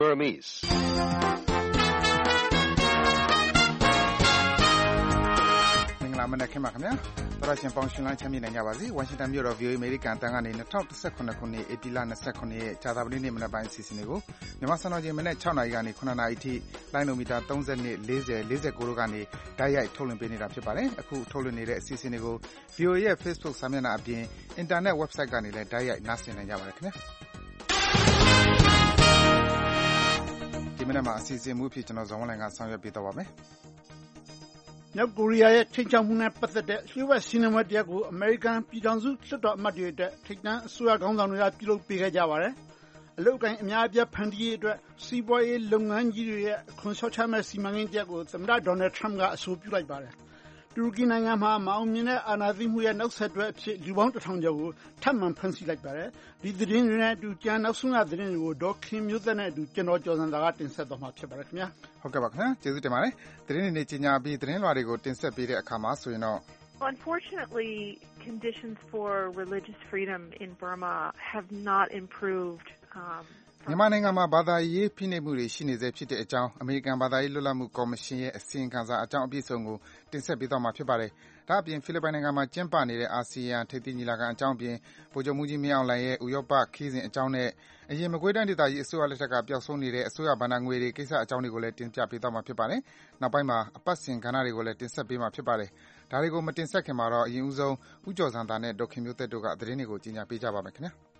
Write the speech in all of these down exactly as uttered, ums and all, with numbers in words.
Burmese. မနက်ခင်းပါခင်ဗျာတော်ရရှင်ပေါင်းရှင်လန်းချမ်းမြေ့နိုင်ကြပါစေဝါရှင်တန်မြို့တော် ဗီ အို အေ အမေရိကန်တန်ကနေ၂၀၁၇ခုနှစ်ဧပြီလ၂၇ရက်ကြာသပတေးနေ့မနက်ပိုင်းအစီအစဉ်တွေကိုမြန်မာစံတော်ချိန်မနက်၆နာရီကနေ၇နာရီအထိလိုင်းနိုမီတာ၃၂ ၄၀ ၄၉တို့ကနေဓာတ်ရိုက်ထုတ်လွှင့်ပေးနေတာဖြစ်ပါတယ်အခုထုတ်လွှင့်နေတဲ့အစီအစဉ်တွေကို ဗီ အို အေ ရဲ့ Facebook စာမျက်နှာအပြင်အင်တာနက် website ကနေလည်းဓာတ်ရိုက်နားဆင်နိုင်ကြပါတယ်ခင်ဗျာဒီမနက်မှာအစီအစဉ်မှုအဖြစ်ကျွန်တော်ဇော်ဝင်းလိုင်ကဆောင်ရွက်ပေးတော့ပါမယ်မြောက်ကိုရီးယားရဲ့ချိန်ချောက်မှုနဲ့ပတ်သက်တဲ့လျှို့ဝှက်စီးနှင်းပွဲတစ်ရပ်ကိုအမေရိကန်ပြည်ထောင်စုလွှတ်တော်အမတ်တွေအတွက်ထိပ်တန်းအစိုးရခေါင်းဆောင်တွေကပြုလုပ်ပေးခဲ့ကြပါတယ်။အလုပ်အကိုင်အများအပြားဖန်တီးရေးအတွက်စီးပွားရေးလုပ်ငန်းကြီးတွေရဲ့အခွန်လျှော့ချမဲ့စီမံကိန်းတစ်ရပ်ကိုသမ္မတဒေါ်နယ်ထရမ့်ကအဆိုပြုလိုက်ပါတယ်။တူရကီနိုင်ငံမှာမအောင်မြင်တဲ့အာဏာသိမ်းမှုရဲ့နောက်ဆက်တွဲအဖြစ်လူပေါင်းတစ်ထောင်ကျော်ကိုထပ်မံဖမ်းဆီးလိုက်ပါတယ်။ဒီသတင်းတွေနဲ့အတူကြမ်းနောက်ဆုံးရသတင်းတွေကိုဒေါ်ခင်မျိုးသက်နဲ့အတူကျွန်တော်ကျော်စံသာကတင်ဆက်သွားမှာဖြစ်ပါတယ်ခင်ဗျာ။ဟုတ်ကဲ့ပါခင်ဗျာကျေးဇူးတင်ပါတယ်။သတင်းတွေနဲ့ကြီးညာပြီးသတင်းလွှာတွေကိုတင်ဆက်ပေးတဲ့အခါမှာဆိုရင်တော့ Unfortunately, conditions for religious freedom in Burma have not improved. Um, မြန်မာနိုင်ငံမှာဘာသာရေးဖိနှိပ်မှုတွေရှိနေဆဲဖြစ်တဲ့အကြောင်းအမေရိကန်ဘာသာရေးလွတ်လပ်မှုကော်မရှင်ရဲ့အစီရင်ခံစာအကြောင်းအပြည့်အစုံကိုတင်ဆက်ပေးသွားမှာဖြစ်ပါတယ်။ဒါ့အပြင်ဖိလစ်ပိုင်နိုင်ငံမှာကျင်းပနေတဲ့အာဆီယံထိပ်သီးညီလာခံအကြောင်းအပြင်ဗိုလ်ချုပ်မှူးကြီးမင်းအောင်လှိုင်ရဲ့ဥရောပခီးစဉ်အကြောင်းနဲ့အရင်မကွေးတိုင်းဒေသကြီးအစိုးရလက်ထက်ကပျောက်ဆုံးနေတဲ့အစိုးရဘဏ္ဍာငွေတွေကိစ္စအကြောင်းတွေကိုလည်းတင်ပြပေးသွားမှာဖြစ်ပါတယ်။နောက်ပိုင်းမှာအပတ်စဉ်ကဏ္ဍတွေကိုလည်းတင်ဆက်ပေးမှာဖြစ်ပါတယ်။ဒါတွေကိုမတင်ဆက်ခင်မှာတော့အရင်ဦးဆုံးဦးကျော်စံသာနဲ့ဒေါက်ခင်မျိုးသက်တို့ကသတင်းတွေကိုကြီးညာပေးကြပါမယ်ခင်ဗျာ။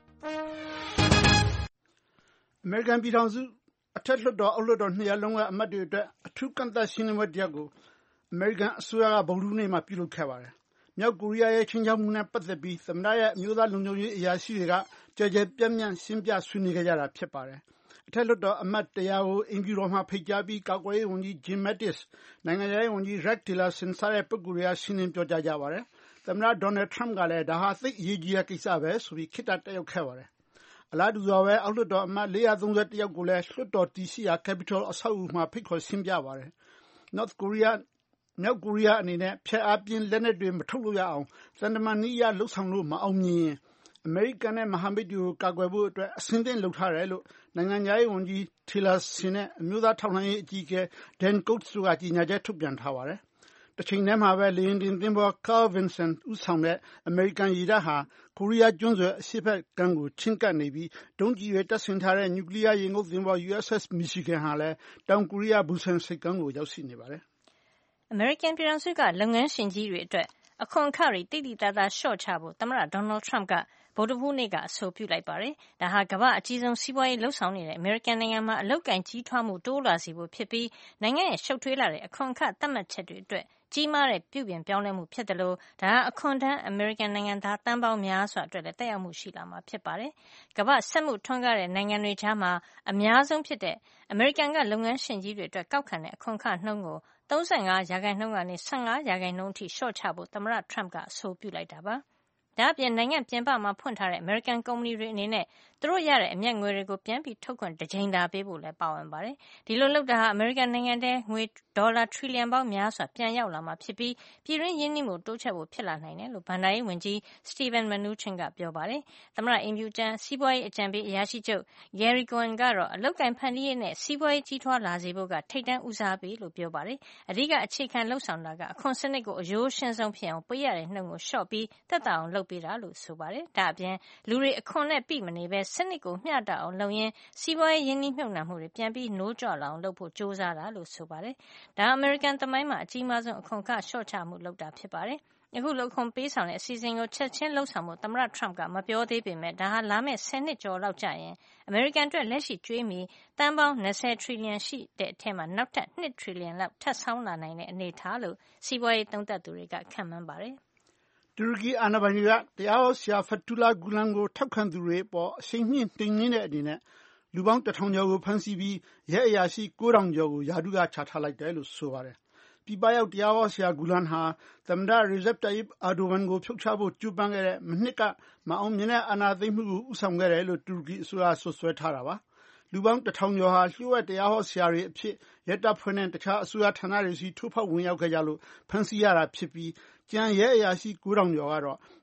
အမေရိကန်ပြည်ထောင်စုအထက်လွှတ်တော်အောက်လွှတ်တော်နှစ်ရပ်လုံးကအမတ်တွေအတွက်အထူးကန့်သတ်ရှင်းလင်းပွဲတစ်ရပ်ကိုအမေရိကန်အစိုးရကဗုဒ္ဓဟူးနေ့မှာပြုလုပ်ခဲ့ပါတယ်။မြောက်ကိုရီးယားရဲ့ချင်းချောက်မှုနဲ့ပတ်သက်ပြီးသမ္မတရဲ့အမျိုးသားလုံခြုံရေးအရာရှိတွေကကြဲကြဲပြန့်ပြန့်ရှင်းပြဆွေးနွေးခဲ့ကြတာဖြစ်ပါတယ်။အထက်လွှတ်တော်အမတ်တရားကိုအင်ဂျီတော်မှာဖိတ်ကြားပြီးကာကွယ်ရေးဝန်ကြီး Jim Mattis နိုင်ငံရေးဝန်ကြီး Rex Tillerson စတဲ့ပုဂ္ဂိုလ်တွေကရှင်းလင်းပြောကြားကြပါတယ်။သမ္မတဒေါ်နယ်ထရမ့်ကလည်းဒါဟာသိပ်အရေးကြီးတဲ့ကိစ္စပဲဆိုပြီးခေတ္တတက်ရောက်ခဲ့ပါတယ်။အလားတူစွာပဲအောက်လွှတ်တော်အမတ်၄၃၁ယောက်ကိုလည်းလွှတ်တော်တည်ရှိရာ Capitol အဆောက်အဦမှာဖိတ်ခေါ်ရှင်းပြပါတယ်။ North Korea မြောက်ကိုရီးယားအနေနဲ့ဖျက်အားပြင်းလက်နက်တွေမထုတ်လို့ရအောင်သံတမန်နည်းအရလှုပ်ဆောင်လို့မအောင်မြင်ရင်အမေရိကန်နဲ့မဟာမိတ်တွေကိုကာကွယ်ဖို့အတွက်အဆင်သင့်လုပ်ထားတယ်လို့နိုင်ငံခြားရေးဝန်ကြီး Tillerson နဲ့အမျိုးသားထောက်လှမ်းရေးအကြီးအကဲ Dan Coats တို့ကကြေညာချက်ထုတ်ပြန်ထားပါတယ်။တချိန်တည်းမှာပဲလေယာဉ်တင်သင်္ဘော Carl Vinson ဦးဆောင်တဲ့အမေရိကန်ရေတပ်ဟာကိုရီးယားကျွန်းဆွယ်အရှေ့ဘက်ကမ်းကိုချဉ်းကပ်နေပြီးဒုံးကျည်တွေတပ်ဆင်ထားတဲ့နျူကလ িয়ার ရေငုပ်သင်္ဘော U S S Michigan ဟာလည်းတောင်ကိုရီးယားဘူဆန်ဆိပ်ကမ်းကိုရောက်ရှိနေပါတယ်။အမေရိကန်ပြည်ထောင်စုကလုပ်ငန်းရှင်ကြီးတွေအတွက်အခွန်အခတွေတိတိတသားလျှော့ချဖို့သမ္မတဒေါ်နယ်ထရမ့်ကဗုဒ္ဓဟူးနေ့ကအဆိုပြုလိုက်ပါတယ်။ဒါဟာကမ္ဘာအကြီးဆုံးစီးပွားရေးလှုပ်ဆောင်နေတဲ့အမေရိကန်နိုင်ငံမှာအလုပ်ကိုင်ကြီးထွားမှုတိုးလာစေဖို့ဖြစ်ပြီးနိုင်ငံရဲ့ရှုပ်ထွေးလာတဲ့အခွန်အခသတ်မှတ်ချက်တွေအတွက်ကြီးမားတဲ့ပြုပြင်ပြောင်းလဲမှုဖြစ်တယ်လို့ဒါဟာအခွန်ထမ်းအမေရိကန်နိုင်ငံသားတန်းပေါင်းများစွာအတွက်လည်းတက်ရောက်မှုရှိလာမှာဖြစ်ပါတယ်။ကမ္ဘာစက်မှုထွန်းကားတဲ့နိုင်ငံတွေကြားမှာအများဆုံးဖြစ်တဲ့အမေရိကန်ကလုပ်ငန်းရှင်ကြီးတွေအတွက်ကောက်ခံတဲ့အခွန်အခနှုန်းကို၃၅ရာခိုင်နှုန်းကနေ၁၅ရာခိုင်နှုန်းအထိလျှော့ချဖို့သမ္မတထရမ့်ကအဆိုပြုလိုက်တာပါ။ဒါ့အပြင်နိုင်ငံပြင်ပမှာဖွင့်ထားတဲ့အမေရိကန်ကုမ္ပဏီတွေအနေနဲ့သူတို့ရတဲ့အမြတ်ငွေတွေကိုပြန်ပြီးထုတ်ခွင့်တစ်ကြိမ်သာပေးဖို့လည်းပါဝင်ပါတယ်။ဒီလိုလုပ်တာဟာအမေရိကန်နိုင်ငံထဲငွေဒေါ်လာထရီလီယံပေါင်းများစွာပြန်ရောက်လာမှာဖြစ်ပြီးပြည်တွင်းရင်းနှီးမှုတိုးချဲ့ဖို့ဖြစ်လာနိုင်တယ်လို့ဘဏ္ဍာရေးဝန်ကြီး Steven Mnuchin ကပြောပါတယ်။သမ္မတအိမ်ဖြူကျန်းစီးပွားရေးအကြံပေးအရာရှိချုပ် Gary Cohn ကတော့အလုပ်ကိုင်ဖန်တီးရေးနဲ့စီးပွားရေးကြီးထွားလာစေဖို့ကထိပ်တန်းဦးစားပေးလို့ပြောပါတယ်။အဓိကအခြေခံလှုပ်ဆောင်တာကအခွန်စနစ်ကိုအရိုးရှင်းဆုံးဖြစ်အောင်ပေးရတဲ့နှုန်းကိုလျှော့ပြီးသက်သာအောင်လုပ်ပေးတာလို့ဆိုပါတယ်။ဒါအပြင်လူတွေအခွန်နဲ့ပြည့်မနေပဲစနစ်ကိုမျှတအောင်လုပ်ရင်းစီးပွားရေးရင်းနှီးမြှုပ်နှံမှုတွေပြန်ပြီးနိုးကြွလာအောင်လုပ်ဖို့ကြိုးစားတာလို့ဆိုပါတယ်။ဒါအမေရိကန်သမိုင်းမှာအကြီးမားဆုံးအခွန်အခလျှော့ချမှုလုပ်တာဖြစ်ပါတယ်။အခုလိုအခွန်ပေးဆောင်တဲ့အစီအစဉ်ကိုချက်ချင်းလှုပ်ဆောင်ဖို့သမ္မတထရမ့်ကမပြောသေးပေမဲ့ဒါဟာလာမယ့်ဆယ်နှစ်ကျော်လောက်ကြာရင်အမေရိကန်အတွက်လက်ရှိကြွေးမြီတန်ပေါင်း၂၀ထရီလီယံရှိတဲ့အထက်မှာနောက်ထပ်၂ထရီလီယံလောက်ထပ်ဆောင်းလာနိုင်တဲ့အနေအထားလို့စီးပွားရေးသုံးသပ်သူတွေကခန့်မှန်းပါတယ်။တူရကီအာဏာပိုင်တွေကတရားဟောဆရာဖက်တူလာဂူလန်ကိုထောက်ခံသူတွေပေါ်အရှိန်မြင့်နှိမ်နင်းတဲ့အနေနဲ့လူပေါင်းတစ်ထောင်ကျော်ကိုဖမ်းဆီးပြီးရဲအရာရှိ၉ထောင်ကျော်ကိုယာတုကချထားလိုက်တယ်လို့ဆိုပါတယ်။ပြည်ပရောက်တရားဟောဆရာဂူလန်ဟာသမ္မတရီဇက်တာယစ်အာဒိုဝမ်ကိုဖြုတ်ချဖို့ကြိုးပမ်းခဲ့တဲ့မနှစ်ကမအောင်မြင်တဲ့အာဏာသိမ်းမှုကိုဦးဆောင်ခဲ့တယ်လို့တူရကီအစိုးရဆွဆွဲထားတာပါ။လူပေါင်းတစ်ထောင်ကျော်ဟာလျှို့ဝှက်တရားဟောဆရာတွေအဖြစ်ရဲတပ်ဖွဲ့နဲ့တခြားအစိုးရဌာနတွေစီထိုးဖောက်ဝင်ရောက်ခဲ့ကြလို့ဖမ်းဆီးရတာဖြစ်ပြီးကျန်ရဲအရာရှိ၉ထောင်ကျော်ကတော့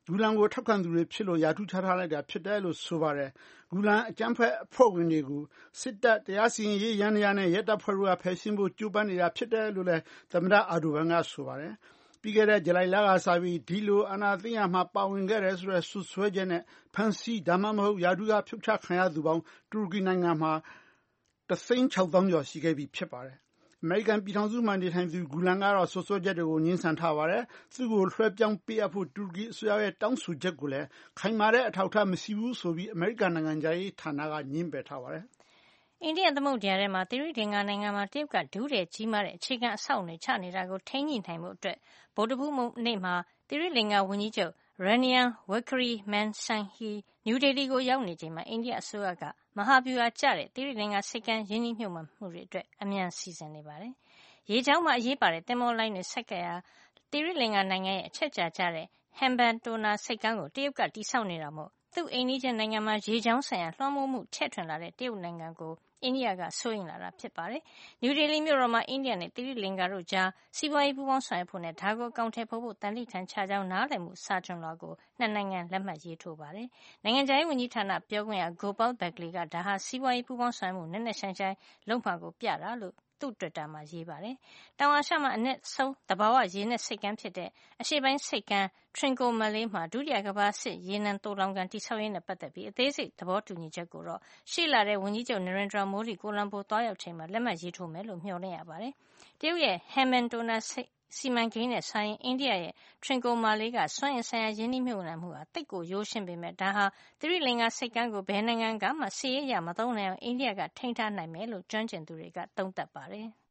ဂူလန်ကိုထောက်ခံသူတွေဖြစ်လို့ရာထူးချထားလိုက်တာဖြစ်တယ်လို့ဆိုပါတယ်။ဂူလန်အကြမ်းဖက်အဖွဲ့ဝင်တွေကိုစစ်တပ်တရားစီရင်ရေးယန္တရားနဲ့ရဲတပ်ဖွဲ့တို့ကဖယ်ရှင်းဖို့ကြိုးပမ်းနေတာဖြစ်တယ်လို့လည်းသမ္မတအာဒိုဘန်ကဆိုပါတယ်။ပြီးခဲ့တဲ့ဇူလိုင်လကစပြီးဒီလိုအာဏာသိမ်းရမှာပါဝင်ခဲ့တယ်ဆိုတဲ့ဆွဆွဲချက်နဲ့ဖန်စီဒါမှမဟုတ်ရာထူးကဖြုတ်ချခံရသူပေါင်းတူရကီနိုင်ငံမှာတသိန်းခြောက်သောင်းကျော်ရှိခဲ့ပြီဖြစ်ပါတယ်။အမေရိကန်ပြည်ထောင်စုမှနေထိုင်သူဂူလန်ကတော့ဆွဆွဲချက်တွေကိုငြင်းဆန်ထားပါတယ်။သူ့ကိုလွှဲပြောင်းပေးအပ်ဖို့တူရကီအစိုးရရဲ့တောင်းဆိုချက်ကိုလည်းခိုင်မာတဲ့အထောက်အထားမရှိဘူးဆိုပြီးအမေရိကန်နိုင်ငံခြားရေးဌာနကငြင်းပယ်ထားပါတယ်။အိန္ဒိယသမုဒ္ဒရာထဲမှာသီရိလင်္ကာနိုင်ငံမှာတရုတ်ကဒုတဲ့ကြီးမားတဲ့အခြေခံအဆောက်အအုံတွေချနေတာကိုထိန်းညှိနိုင်ဖို့အတွက်ဗုဒ္ဓဟူးနေ့မှာသီရိလင်္ကာဝန်ကြီးချုပ် Ranil Wickremesinghe နယူးဒေလီကိုရောက်နေချိန်မှာအိန္ဒိယအစိုးရကမဟာဗျူဟာကျတဲ့သီရိလင်္ကာဆိပ်ကမ်းရင်းနှီးမြှုပ်နှံမှုတွေအတွက်အမြန်စီစဉ်နေပါတယ်။ရေကြောင်းမှာအရေးပါတဲ့သင်္ဘောလိုင်းတွေဆိုက်ကပ်ရာသီရိလင်္ကာနိုင်ငံရဲ့အချက်အခြာကျတဲ့ Hambantota ဆိပ်ကမ်းကိုတရုတ်ကတည်ဆောက်နေတာမို့သူ့အိမ်နီးချင်းနိုင်ငံမှာရေကြောင်းဆိုင်ရာလွှမ်းမိုးမှုချဲ့ထွင်လာတဲ့တရုတ်နိုင်ငံကိုအိန္ဒိယကစိုးရိမ်လာတာဖြစ်ပါတယ်။နယူးဒေလီမြို့တော်မှာအိန္ဒိယနဲ့သီရိလင်္ကာတို့ကြားစီးပွားရေးပူးပေါင်းဆောင်ရွက်ဖို့နဲ့ဒါကိုအကောင်အထည်ဖေါ်ဖို့တန်ဋိဌာန်ချကြောင်းနားလည်မှုစာချွန်လွှာကိုနှစ်နိုင်ငံလက်မှတ်ရေးထိုးပါတယ်။နိုင်ငံခြားရေးဝန်ကြီးဌာနပြောခွင့်ရ Gopal Bagley ကဒါဟာစီးပွားရေးပူးပေါင်းဆောင်ရွက်မှုနက်နက်ရှိုင်းရှိုင်းလုပ်မှာကိုပြတာလို့သူ့တွစ်တာမှာရေးပါတယ်။တောင်အာရှမှာအနည်းဆုံးသဘာဝရေနက်ဆိပ်ကမ်းဖြစ်တဲ့အရှေ့ပိုင်းဆိပ်ကမ်း Trincomalee မှာဒုတိယကမ္ဘာစစ်ရေနံသိုလှောင်ကန်တည်ဆောက်ရေးနဲ့ပတ်သက်ပြီးအသေးစိတ်သဘောတူညီချက်ကိုတော့ရှေ့လထဲဝန်ကြီးချုပ် Narendra Modi ကိုလံဘိုသွားရောက်ချိန်မှာလက်မှတ်ရေးထိုးမယ်လို့မျှော်လင့်ရပါတယ်။တရုတ်ရဲ့ Hambantota စီမံကိန်းနဲ့ဆိုင်ရင်အိန္ဒိယရဲ့ Trincomalee ကစွမ်းအင်ဆိုင်ရာရင်းနှီးမြှုပ်နှံမှုဟာသိပ်ကိုရိုးရှင်းပေမယ့်ဒါဟာသီရိလင်္ကာဆိပ်ကမ်းကိုဘယ်နိုင်ငံကမှစစ်ရေးအရမသုံးနိုင်အောင်အိန္ဒိယကထိန်းထားနိုင်မယ်လို့ကျွမ်းကျင်သူတွေကသုံးသပ်ပါတယ်။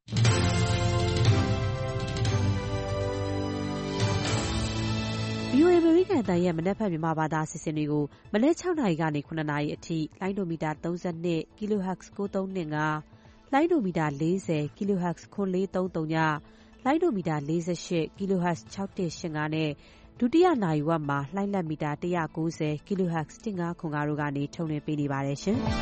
ဗွီအိုအေ အမေရိကန်အသံရဲ့မနက်ဖြန်မြန်မာဘာသာအစီအစဉ်တွေကိုမနက်၆နာရီကနေ၇နာရီအထိလိုင်းဒိုမီတာ၃၂ kilohertz ၉၃၂၅ လိုင်းဒိုမီတာ၄၀ kilohertz ၉၄၃၀ လိုင်းဒိုမီတာ၄၈ kilohertz ၆၁၈၅နဲ့ဒုတိယနာရီဝက်မှာလိုင်းလက်မီတာ၁၉၀ kilohertz ၁၅၇၅တို့ကနေထုတ်လွှင့်ပေးနေပါတယ်ရှင်။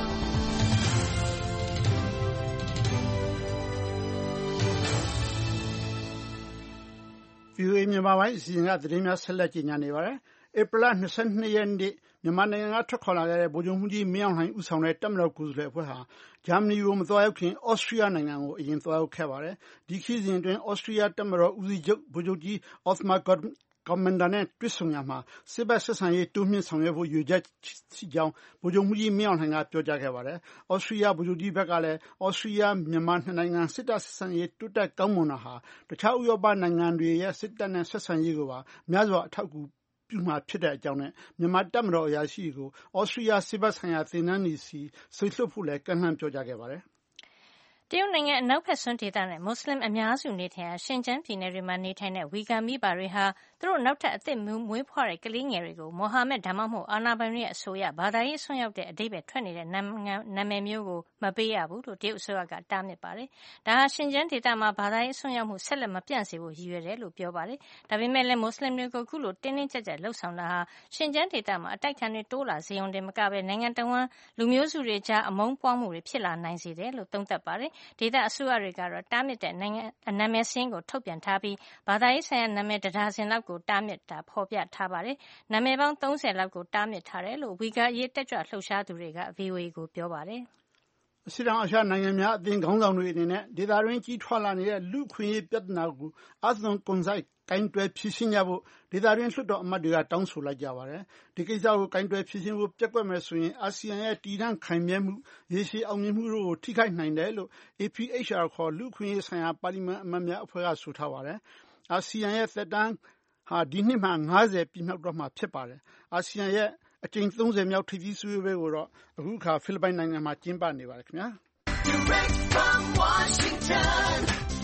ဗွီအိုအေမြန်မာပိုင်းအစီအစဉ်ကသတင်းများဆက်လက်ကြီးညာနေပါတယ်။ဧပြီလ၂၂ရက်နေ့မြန်မာနိုင်ငံကထွက်ခွာလာခဲ့တဲ့ဗိုလ်ချုပ်မှူးကြီးမင်းအောင်လှိုင်ဦးဆောင်တဲ့တပ်မတော်ကိုယ်စားလှယ်အဖွဲ့ဟာဂျာမနီကိုမသွားရောက်ခင်ဩစတြီးယားနိုင်ငံကိုအရင်သွားရောက်ခဲ့ပါတယ်။ဒီခရီးစဉ်အတွင်းဩစတြီးယားတပ်မတော်ဦးစီးချုပ်ဗိုလ်ချုပ်ကြီး Othmar Commandant နဲ့တွေ့ဆုံရာမှာစစ်ဘက်ဆက်ဆံရေးတိုးမြှင့်ဆောင်ရွက်ဖို့ရည်ရွယ်ချက်ရှိကြောင်းဗိုလ်ချုပ်မှူးကြီးမင်းအောင်လှိုင်ကပြောကြားခဲ့ပါတယ်။ဩစတြီးယားဗိုလ်ချုပ်ကြီးဘက်ကလည်းဩစတြီးယားမြန်မာနှစ်နိုင်ငံစစ်တပ်ဆက်ဆံရေးတိုးတက်ကောင်းမွန်တာဟာတခြားဥရောပနိုင်ငံတွေရဲ့စစ်တပ်နဲ့ဆက်ဆံရေးကိုပါများစွာအထောက်အကူပြုမှာဖြစ်တဲ့အကြောင်းနဲ့မြန်မာတပ်မတော်အရာရှိတွေကိုဩစတြီးယားစစ်ဘက်ဆိုင်ရာသင်တန်းတွေစီဆွေးနွေးဖို့လည်းကမ်းလှမ်းပြောကြားခဲ့ပါတယ်။တရုတ်နိုင်ငံအနောက်ဘက်စွန်းဒေသနဲ့မွတ်စလင်အများစုနေထိုင်ရာရှင်ကျန်းပြည်နယ်တွေမှာနေထိုင်တဲ့ဝီဂါမိဘတွေဟာသူတို့နောက်ထပ်အသစ်မွေးဖွားတဲ့ကလေးငယ်တွေကိုမိုဟာမက်ဒါမှမဟုတ်အာနာပိုင်တွေရဲ့အဆိုအရဘာသာရေးဆွံ့ရောက်တဲ့အဓိပ္ပာယ်ထွက်နေတဲ့နာမည်မျိုးကိုမပေးရဘူးလို့တရုတ်အစိုးရကတားမြစ်ပါတယ်။ဒါဟာရှင်ကျန်းဒေသမှာဘာသာရေးဆွံ့ရောက်မှုဆက်လက်မပြန့်စေဖို့ရည်ရွယ်တယ်လို့ပြောပါတယ်။ဒါပေမဲ့လည်းမွတ်စလင်တွေကိုအခုလိုတင်းတင်းကျပ်ကျပ်လှုပ်ဆောင်တာဟာရှင်ကျန်းဒေသမှာအတိုက်ခံတွေတိုးလာစေုံတင်မကပဲနိုင်ငံတော်ဝန်လူမျိုးစုတွေကြားအမုန်းပွားမှုတွေဖြစ်လာနိုင်စေတယ်လို့သုံးသပ်ပါတယ်။ဒေသအစိုးရတွေကတော့တားမြစ်တဲ့နိုင်ငံနာမည်စာရင်းကိုထုတ်ပြန်ထားပြီးဘာသာရေးဆိုင်ရာနာမည်တဒါဇင်လောက်ကိုတားမြစ်တာဖော်ပြထားပါတယ်။နာမည်ပေါင်း၃၀လောက်ကိုတားမြစ်ထားတယ်လို့ဝီဂါရေးတက်ကြွလှုပ်ရှားသူတွေက ဗွီအိုအေကိုပြောပါတယ်။အရှေ့တောင်အာရှနိုင်ငံများအသင်းခေါင်းဆောင်တွေအနေနဲ့ဒေသတွင်းကြီးထွားလာနေတဲ့လူ့အခွင့်အရေးပြဿနာကိုအာသွန်ကွန်စိုက်ကိုင်တွယ်ဖြေရှင်းကြဖို့ဒေသတွင်းလွှတ်တော်အမတ်တွေကတောင်းဆိုလိုက်ကြပါတယ်။ဒီကိစ္စကိုကိုင်တွယ်ဖြေရှင်းဖို့ပျက်ကွက်မယ်ဆိုရင်အာဆီယံရဲ့တည်တံ့ခိုင်မြဲမှုရေရှည်အောင်မြင်မှုတို့ကိုထိခိုက်နိုင်တယ်လို့ A P H R ခေါ်လူ့အခွင့်အရေးဆိုင်ရာပါလီမန်အမတ်များအဖွဲ့ကဆိုထားပါတယ်။အာဆီယံရဲ့သက်တမ်းဟာဒီနှစ်မှာ၅၀ပြည့်မြောက်တော့မှာဖြစ်ပါတယ်။အာဆီယံရဲ့အကြိမ်၃၀မြောက်ထိပ်သီးစည်းဝေးပွဲကိုတော့အခုအခါဖိလစ်ပိုင်နိုင်ငံမှာကျင်းပနေပါတယ်ခင်ဗျာ။ Direct from Washington,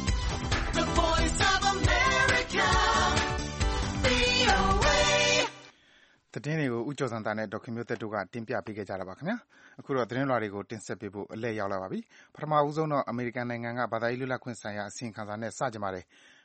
the voice of America, V O A သတင်းတွေကိုဦးကျော်စံသားနဲ့ဒေါက်ခင်မျိုးသက်တို့ကတင်ပြပေးခဲ့ကြတာပါခင်ဗျာအခုတော့သတင်းလွှာတွေကိုတင်ဆက်ပေးဖို့အလဲရောက်လာပါပြီပထမဦးဆုံးတော့အမေရိကန်နိုင်ငံကဘာသာရေးလွတ်လပ်ခွင့်ဆိုင်ရာအစီရင်ခံစာနဲ့စကြပါတယ်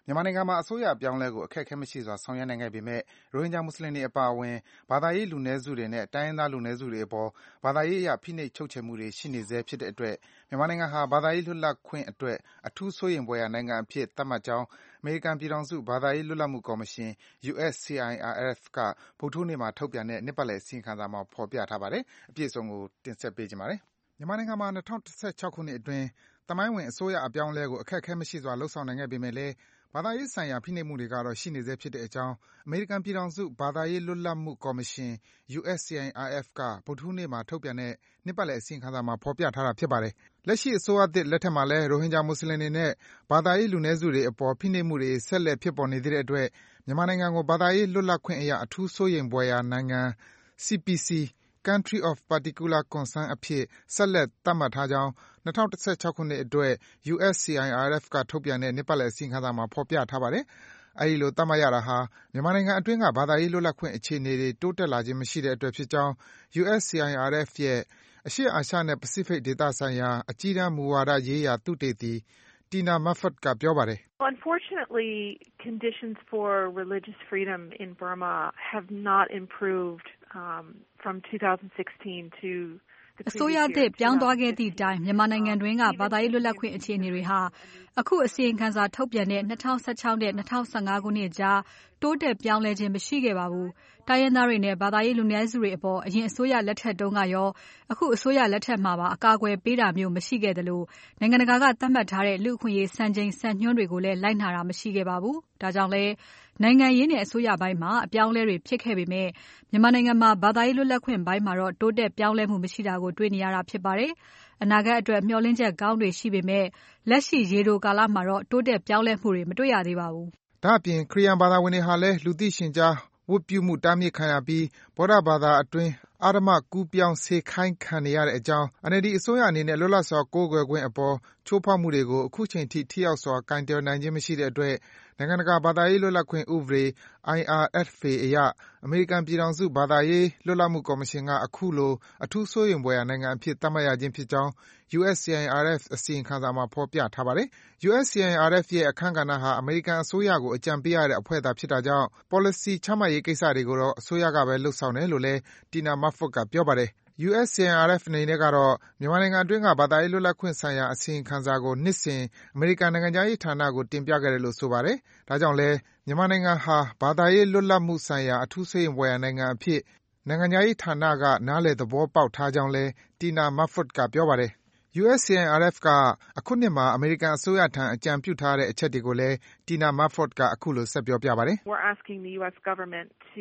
မြန်မာနိုင်ငံမှာအစိုးရအပြောင်းအလဲကိုအခက်အခဲမရှိစွာဆောင်ရွက်နိုင်ခဲ့ပေမဲ့ရိုဟင်ဂျာမွတ်ဆလင်တွေအပါအဝင်ဘာသာရေးလူနည်းစုတွေနဲ့တိုင်းရင်းသားလူနည်းစုတွေအပေါ်ဘာသာရေးအရဖိနှိပ်ချုပ်ချယ်မှုတွေရှိနေဆဲဖြစ်တဲ့အတွက်မြန်မာနိုင်ငံဟာဘာသာရေးလွတ်လပ်ခွင့်အတွက်အထူးစိုးရိမ်ဖွယ်ရာနိုင်ငံအဖြစ်သတ်မှတ်ကြောင်းအမေရိကန်ပြည်ထောင်စုဘာသာရေးလွတ်လပ်မှုကော်မရှင် U S C I R F ကဗုဒ္ဓဟူးနေ့မှာထုတ်ပြန်တဲ့နှစ်ပတ်လည်အစီရင်ခံစာမှာဖော်ပြထားပါတယ်။အပြည့်အစုံကိုတင်ဆက်ပေးကြပါမယ်။မြန်မာနိုင်ငံမှာ၂၀၁၆ခုနှစ်အတွင်းသမိုင်းဝင်အစိုးရအပြောင်းအလဲကိုအခက်အခဲမရှိစွာလုပ်ဆောင်နိုင်ခဲ့ပေမဲ့လည်းဘာသာရေးဆိုင်ရာဖိနှိပ်မှုတွေကတော့ရှိနေဆဲဖြစ်တဲ့အကြောင်းအမေရိကန်ပြည်ထောင်စုဘာသာရေးလွတ်လပ်မှုကော်မရှင် U S C I R F ကဗုဒ္ဓဟူးနေ့မှာထုတ်ပြန်တဲ့နှစ်ပတ်လည်အစီရင်ခံစာမှာဖော်ပြထားတာဖြစ်ပါတယ်။လက်ရှိအစိုးရသစ်လက်ထက်မှာလည်းရိုဟင်ဂျာမွတ်ဆလင်တွေနဲ့ဘာသာရေးလူနည်းစုတွေအပေါ်ဖိနှိပ်မှုတွေဆက်လက်ဖြစ်ပေါ်နေသေးတဲ့အတွက်မြန်မာနိုင်ငံကိုဘာသာရေးလွတ်လပ်ခွင့်အရာအထူးစိုးရိမ်ဖွယ်ရာနိုင်ငံ C P C Country of Particular Concern အဖြစ်ဆက်လက်သတ်မှတ်ထားကြောင်း၂၀၁၆ခုနှစ်အတွက် U S C I R F ကထုတ်ပြန်တဲ့နှစ်ပတ်လည်အစီရင်ခံစာမှာဖော်ပြထားပါတယ်။အဲဒီလိုသတ်မှတ်ရတာဟာမြန်မာနိုင်ငံအတွင်းကဘာသာရေးလွတ်လပ်ခွင့်အခြေအနေတွေတိုးတက်လာခြင်းမရှိတဲ့အတွက်ဖြစ်ကြောင်း U S C I R F ရဲ့အရှေ့အာရှနဲ့ပစိဖိတ်ဒေသဆိုင်ရာအကြီးတန်းမူဝါဒရေးရာသုတေသီ Tina Moffat ကပြောပါတယ်။ Unfortunately, conditions for religious freedom in Burma have not improved um, from twenty sixteen to အစိုးရသစ်ပြောင်းသွားခဲ့သည့်တိုင်မြန်မာနိုင်ငံတွင်းကဘာသာရေးလွတ်လပ်ခွင့်အခြေအနေတွေဟာအခုအစီရင်ခံစာထုတ်ပြန်တဲ့၂၀၁၆နဲ့၂၀၁၅ခုနှစ်ကြားတိုးတက်ပြောင်းလဲခြင်းမရှိခဲ့ပါဘူး။တိုင်းရင်းသားတွေနဲ့ဘာသာရေးလူနည်းစုတွေအပေါ်အရင်အစိုးရလက်ထက်တုန်းကရောအခုအစိုးရလက်ထက်မှာပါအကာအကွယ်ပေးတာမျိုးမရှိခဲ့သလိုနိုင်ငံတကာကသတ်မှတ်ထားတဲ့လူ့အခွင့်အရေးစံချိန်စံညွှန်းတွေကိုလည်းလိုက်နာတာမရှိခဲ့ပါဘူး။ဒါကြောင့်လဲနိုင်ငံရေးနဲ့အစိုးရပိုင်းမှာအပြောင်းအလဲတွေဖြစ်ခဲ့ပေမဲ့မြန်မာနိုင်ငံမှာဘာသာရေးလွတ်လပ်ခွင့်ပိုင်းမှာတော့တိုးတက်ပြောင်းလဲမှုမရှိတာကိုတွေ့နေရတာဖြစ်ပါတယ်။အနာဂတ်အတွက်မျှော်လင့်ချက်ကောင်းတွေရှိပေမဲ့လက်ရှိရေတိုကာလမှာတော့တိုးတက်ပြောင်းလဲမှုတွေမတွေ့ရသေးပါဘူး။ဒါ့အပြင်ခရစ်ယာန်ဘာသာဝင်တွေဟာလည်းလူသိရှင်ကြားဝတ်ပြုမှုတားမြစ်ခံရပြီးဗုဒ္ဓဘာသာအတွင်းအဓမ္မကူးပြောင်းစေခိုင်းခံနေရတဲ့အကြောင်း N L D အစိုးရအနေနဲ့လွတ်လပ်စွာကိုးကွယ်ခွင့်အပေါ်ချိုးဖောက်မှုတွေကိုအခုချိန်ထိထိရောက်စွာကိုင်တွယ်နိုင်ခြင်းမရှိတဲ့အတွက်နိုင်ငံတကာဘာသာရေးလွတ်လပ်ခွင့်ဥပဒေ I R F A အရအမေရိကန်ပြည်ထောင်စုဘာသာရေးလွတ်လပ်မှုကော်မရှင်ကအခုလိုအထူးစိုးရိမ်ဖွယ်ရာနိုင်ငံအဖြစ်သတ်မှတ်ရခြင်းဖြစ်ကြောင်း U S C I R F အစီရင်ခံစာမှာဖော်ပြထားပါတယ်။ U S C I R F ရဲ့အခန်းကဏ္ဍဟာအမေရိကန်အစိုးရကိုအကြံပေးရတဲ့အဖွဲ့သာဖြစ်တာကြောင့် policy ချမှတ်ရေးကိစ္စတွေကိုတော့အစိုးရကပဲလုပ်ဆောင်တယ်လို့လည်း Tina Moffat ကပြောပါတယ်။ U S C I R F အနေနဲ့ကတော့မြန်မာနိုင်ငံအတွင်းကဘာသာရေးလွတ်လပ်ခွင့်ဆိုင်ရာအစီရင်ခံစာကိုနှစ်စဉ်အမေရိကန်နိုင်ငံခြားရေးဌာနကိုတင်ပြခဲ့တယ်လို့ဆိုပါတယ်။ဒါကြောင့်လည်းမြန်မာနိုင်ငံဟာဘာသာရေးလွတ်လပ်မှုဆိုင်ရာအထူးစိုးရိမ်ဖွယ်ရာနိုင်ငံအဖြစ်နိုင်ငံခြားရေးဌာနကနားလည်သဘောပေါက်ထားကြောင်းလည်း Tina Moffat ကပြောပါတယ်။ U S C I R F ကအခုနှစ်မှာအမေရိကန်အစိုးရထံအကြံပြုထားတဲ့အချက်တွေကိုလည်း Tina Moffat ကအခုလိုဆက်ပြောပြပါတယ်။ We're asking the U S government to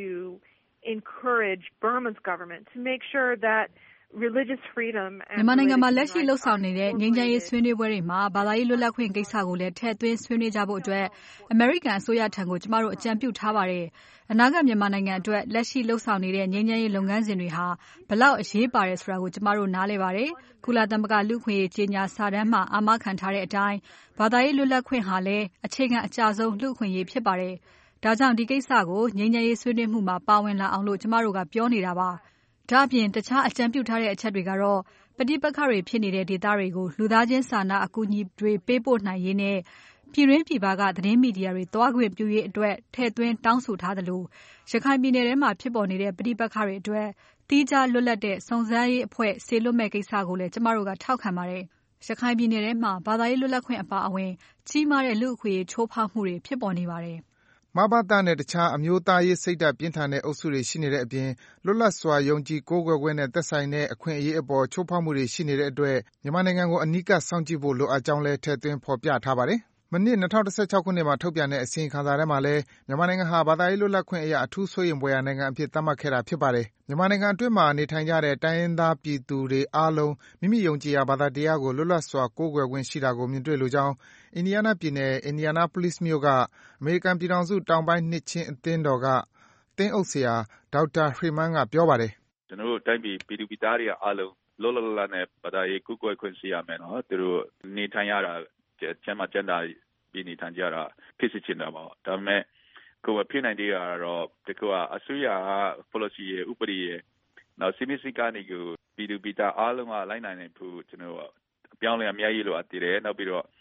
encourage Burma's government to make sure that religious freedom and မြန်မာနိုင်ငံမှာလက်ရှိလှုပ်ဆောင်နေတဲ့ငြိမ်းချမ်းရေးဆွေးနွေးပွဲတွေမှာဘာသာရေးလွတ်လပ်ခွင့်ကိစ္စကိုလည်းထည့်သွင်းဆွေးနွေးကြဖို့အတွက်အမေရိကန်အစိုးရထံကိုကျမတို့အကြံပြုထားပါတယ်။အနာဂတ်မြန်မာနိုင်ငံအတွက်လက်ရှိလှုပ်ဆောင်နေတဲ့ငြိမ်းချမ်းရေးလုပ်ငန်းစဉ်တွေဟာဘလောက်အရေးပါတယ်ဆိုတာကိုကျမတို့နားလည်ပါတယ်။ကုလသမဂ္ဂလူ့အခွင့်အရေးကြေညာစာတမ်းမှာအာမခံထားတဲ့အတိုင်းဘာသာရေးလွတ်လပ်ခွင့်ဟာလည်းအခြေခံအကျဆုံးလူ့အခွင့်အရေးဖြစ်ပါတယ်။ဒါကြောင့်ဒီကိစ္စကိုငြိမ်းချမ်းရေးဆွေးနွေးမှုမှာပါဝင်လာအောင်လို့ကျမတို့ကပြောနေတာပါ။ဒါ့အပြင်တခြားအကြံပြုထားတဲ့အချက်တွေကတော့ပဋိပက္ခတွေဖြစ်နေတဲ့ဒေသတွေကိုလူသားချင်းစာနာအကူအညီတွေပေးပို့နိုင်ရေးနဲ့ပြည်တွင်းပြည်ပကသတင်းမီဒီယာတွေသွားခွင့်ပြုရေးအတွက်ထည့်သွင်းတောင်းဆိုထားသလိုရခိုင်ပြည်နယ်ထဲမှာဖြစ်ပေါ်နေတဲ့ပဋိပက္ခတွေအတွက်သီးခြားလွတ်လပ်တဲ့စုံစမ်းရေးအဖွဲ့စေလွှတ်မဲ့ကိစ္စကိုလည်းကျမတို့ကထောက်ခံပါတယ်။ရခိုင်ပြည်နယ်ထဲမှာဘာသာရေးလွတ်လပ်ခွင့်အပါအဝင်ကြီးမားတဲ့လူ့အခွင့်အရေးချိုးဖောက်မှုတွေဖြစ်ပေါ်နေပါတယ်။မဘသနဲ့တခြားအမျိုးသားရေးစိတ်ဓာတ်ပြင်းထန်တဲ့အုပ်စုတွေရှိနေတဲ့အပြင်လွတ်လပ်စွာယုံကြည်ကိုးကွယ်ခွင့်နဲ့သက်ဆိုင်တဲ့အခွင့်အရေးအပေါ်ချိုးဖောက်မှုတွေရှိနေတဲ့အတွက်မြန်မာနိုင်ငံကိုအနီးကပ်စောင့်ကြည့်ဖို့လိုအပ်ကြောင်းလည်းထည့်သွင်းဖော်ပြထားပါတယ်။မနှစ်၂၀၁၆ခုနှစ်မှာထုတ်ပြန်တဲ့အစီရင်ခံစာထဲမှာလည်းမြန်မာနိုင်ငံဟာဘာသာရေးလွတ်လပ်ခွင့်အရာအထူးစိုးရိမ်ဖွယ်ရာနိုင်ငံအဖြစ်သတ်မှတ်ခဲ့တာဖြစ်ပါတယ်။မြန်မာနိုင်ငံအတွင်းမှာနေထိုင်ကြတဲ့တိုင်းရင်းသားပြည်သူတွေအားလုံးမိမိယုံကြည်ရာဘာသာတရားကိုလွတ်လပ်စွာကိုးကွယ်ခွင့်ရှိတာကိုမြင်တွေ့လိုကြောင်းအင်ဒီယားနားပြည်နယ် Indianapolis မြို့ကအမေရိကန်ပြည်ထောင်စုတောင်ပိုင်းနှစ်ချင်းအသင်းတော်ကသင်းအုပ်ဆရာဒေါက်တာ Freeman ကပြောပါတယ်။ကျွန်တော်တို့တိုင်းပြည်ပြည်သူပြည်သားတွေအားလုံးလောလောလတ်နဲ့ဘာသာရေးကိုးကွယ်ခွင့်ရှိရမယ်နော်။သူတို့နေထိုင်ရတာကျမ်းမာကျမ်းသာပြည်နေထိုင်ကြတာဖြစ်စေချင်တာပေါ့။ဒါပေမဲ့ကိုယ်ဖြစ်နိုင်တဲ့ကတော့ဒီကအစိုးရ policy ရဲ့ဥပဒေရဲ့နောက်စီမီစီကနေကိုပြည်သူပြည်သားအားလုံးကလိုက်နိုင်နေဖို့ကျွန်တော်အပြောင်းလဲအများကြီးလိုအပ်တယ်။နောက်ပြီးတော့ပ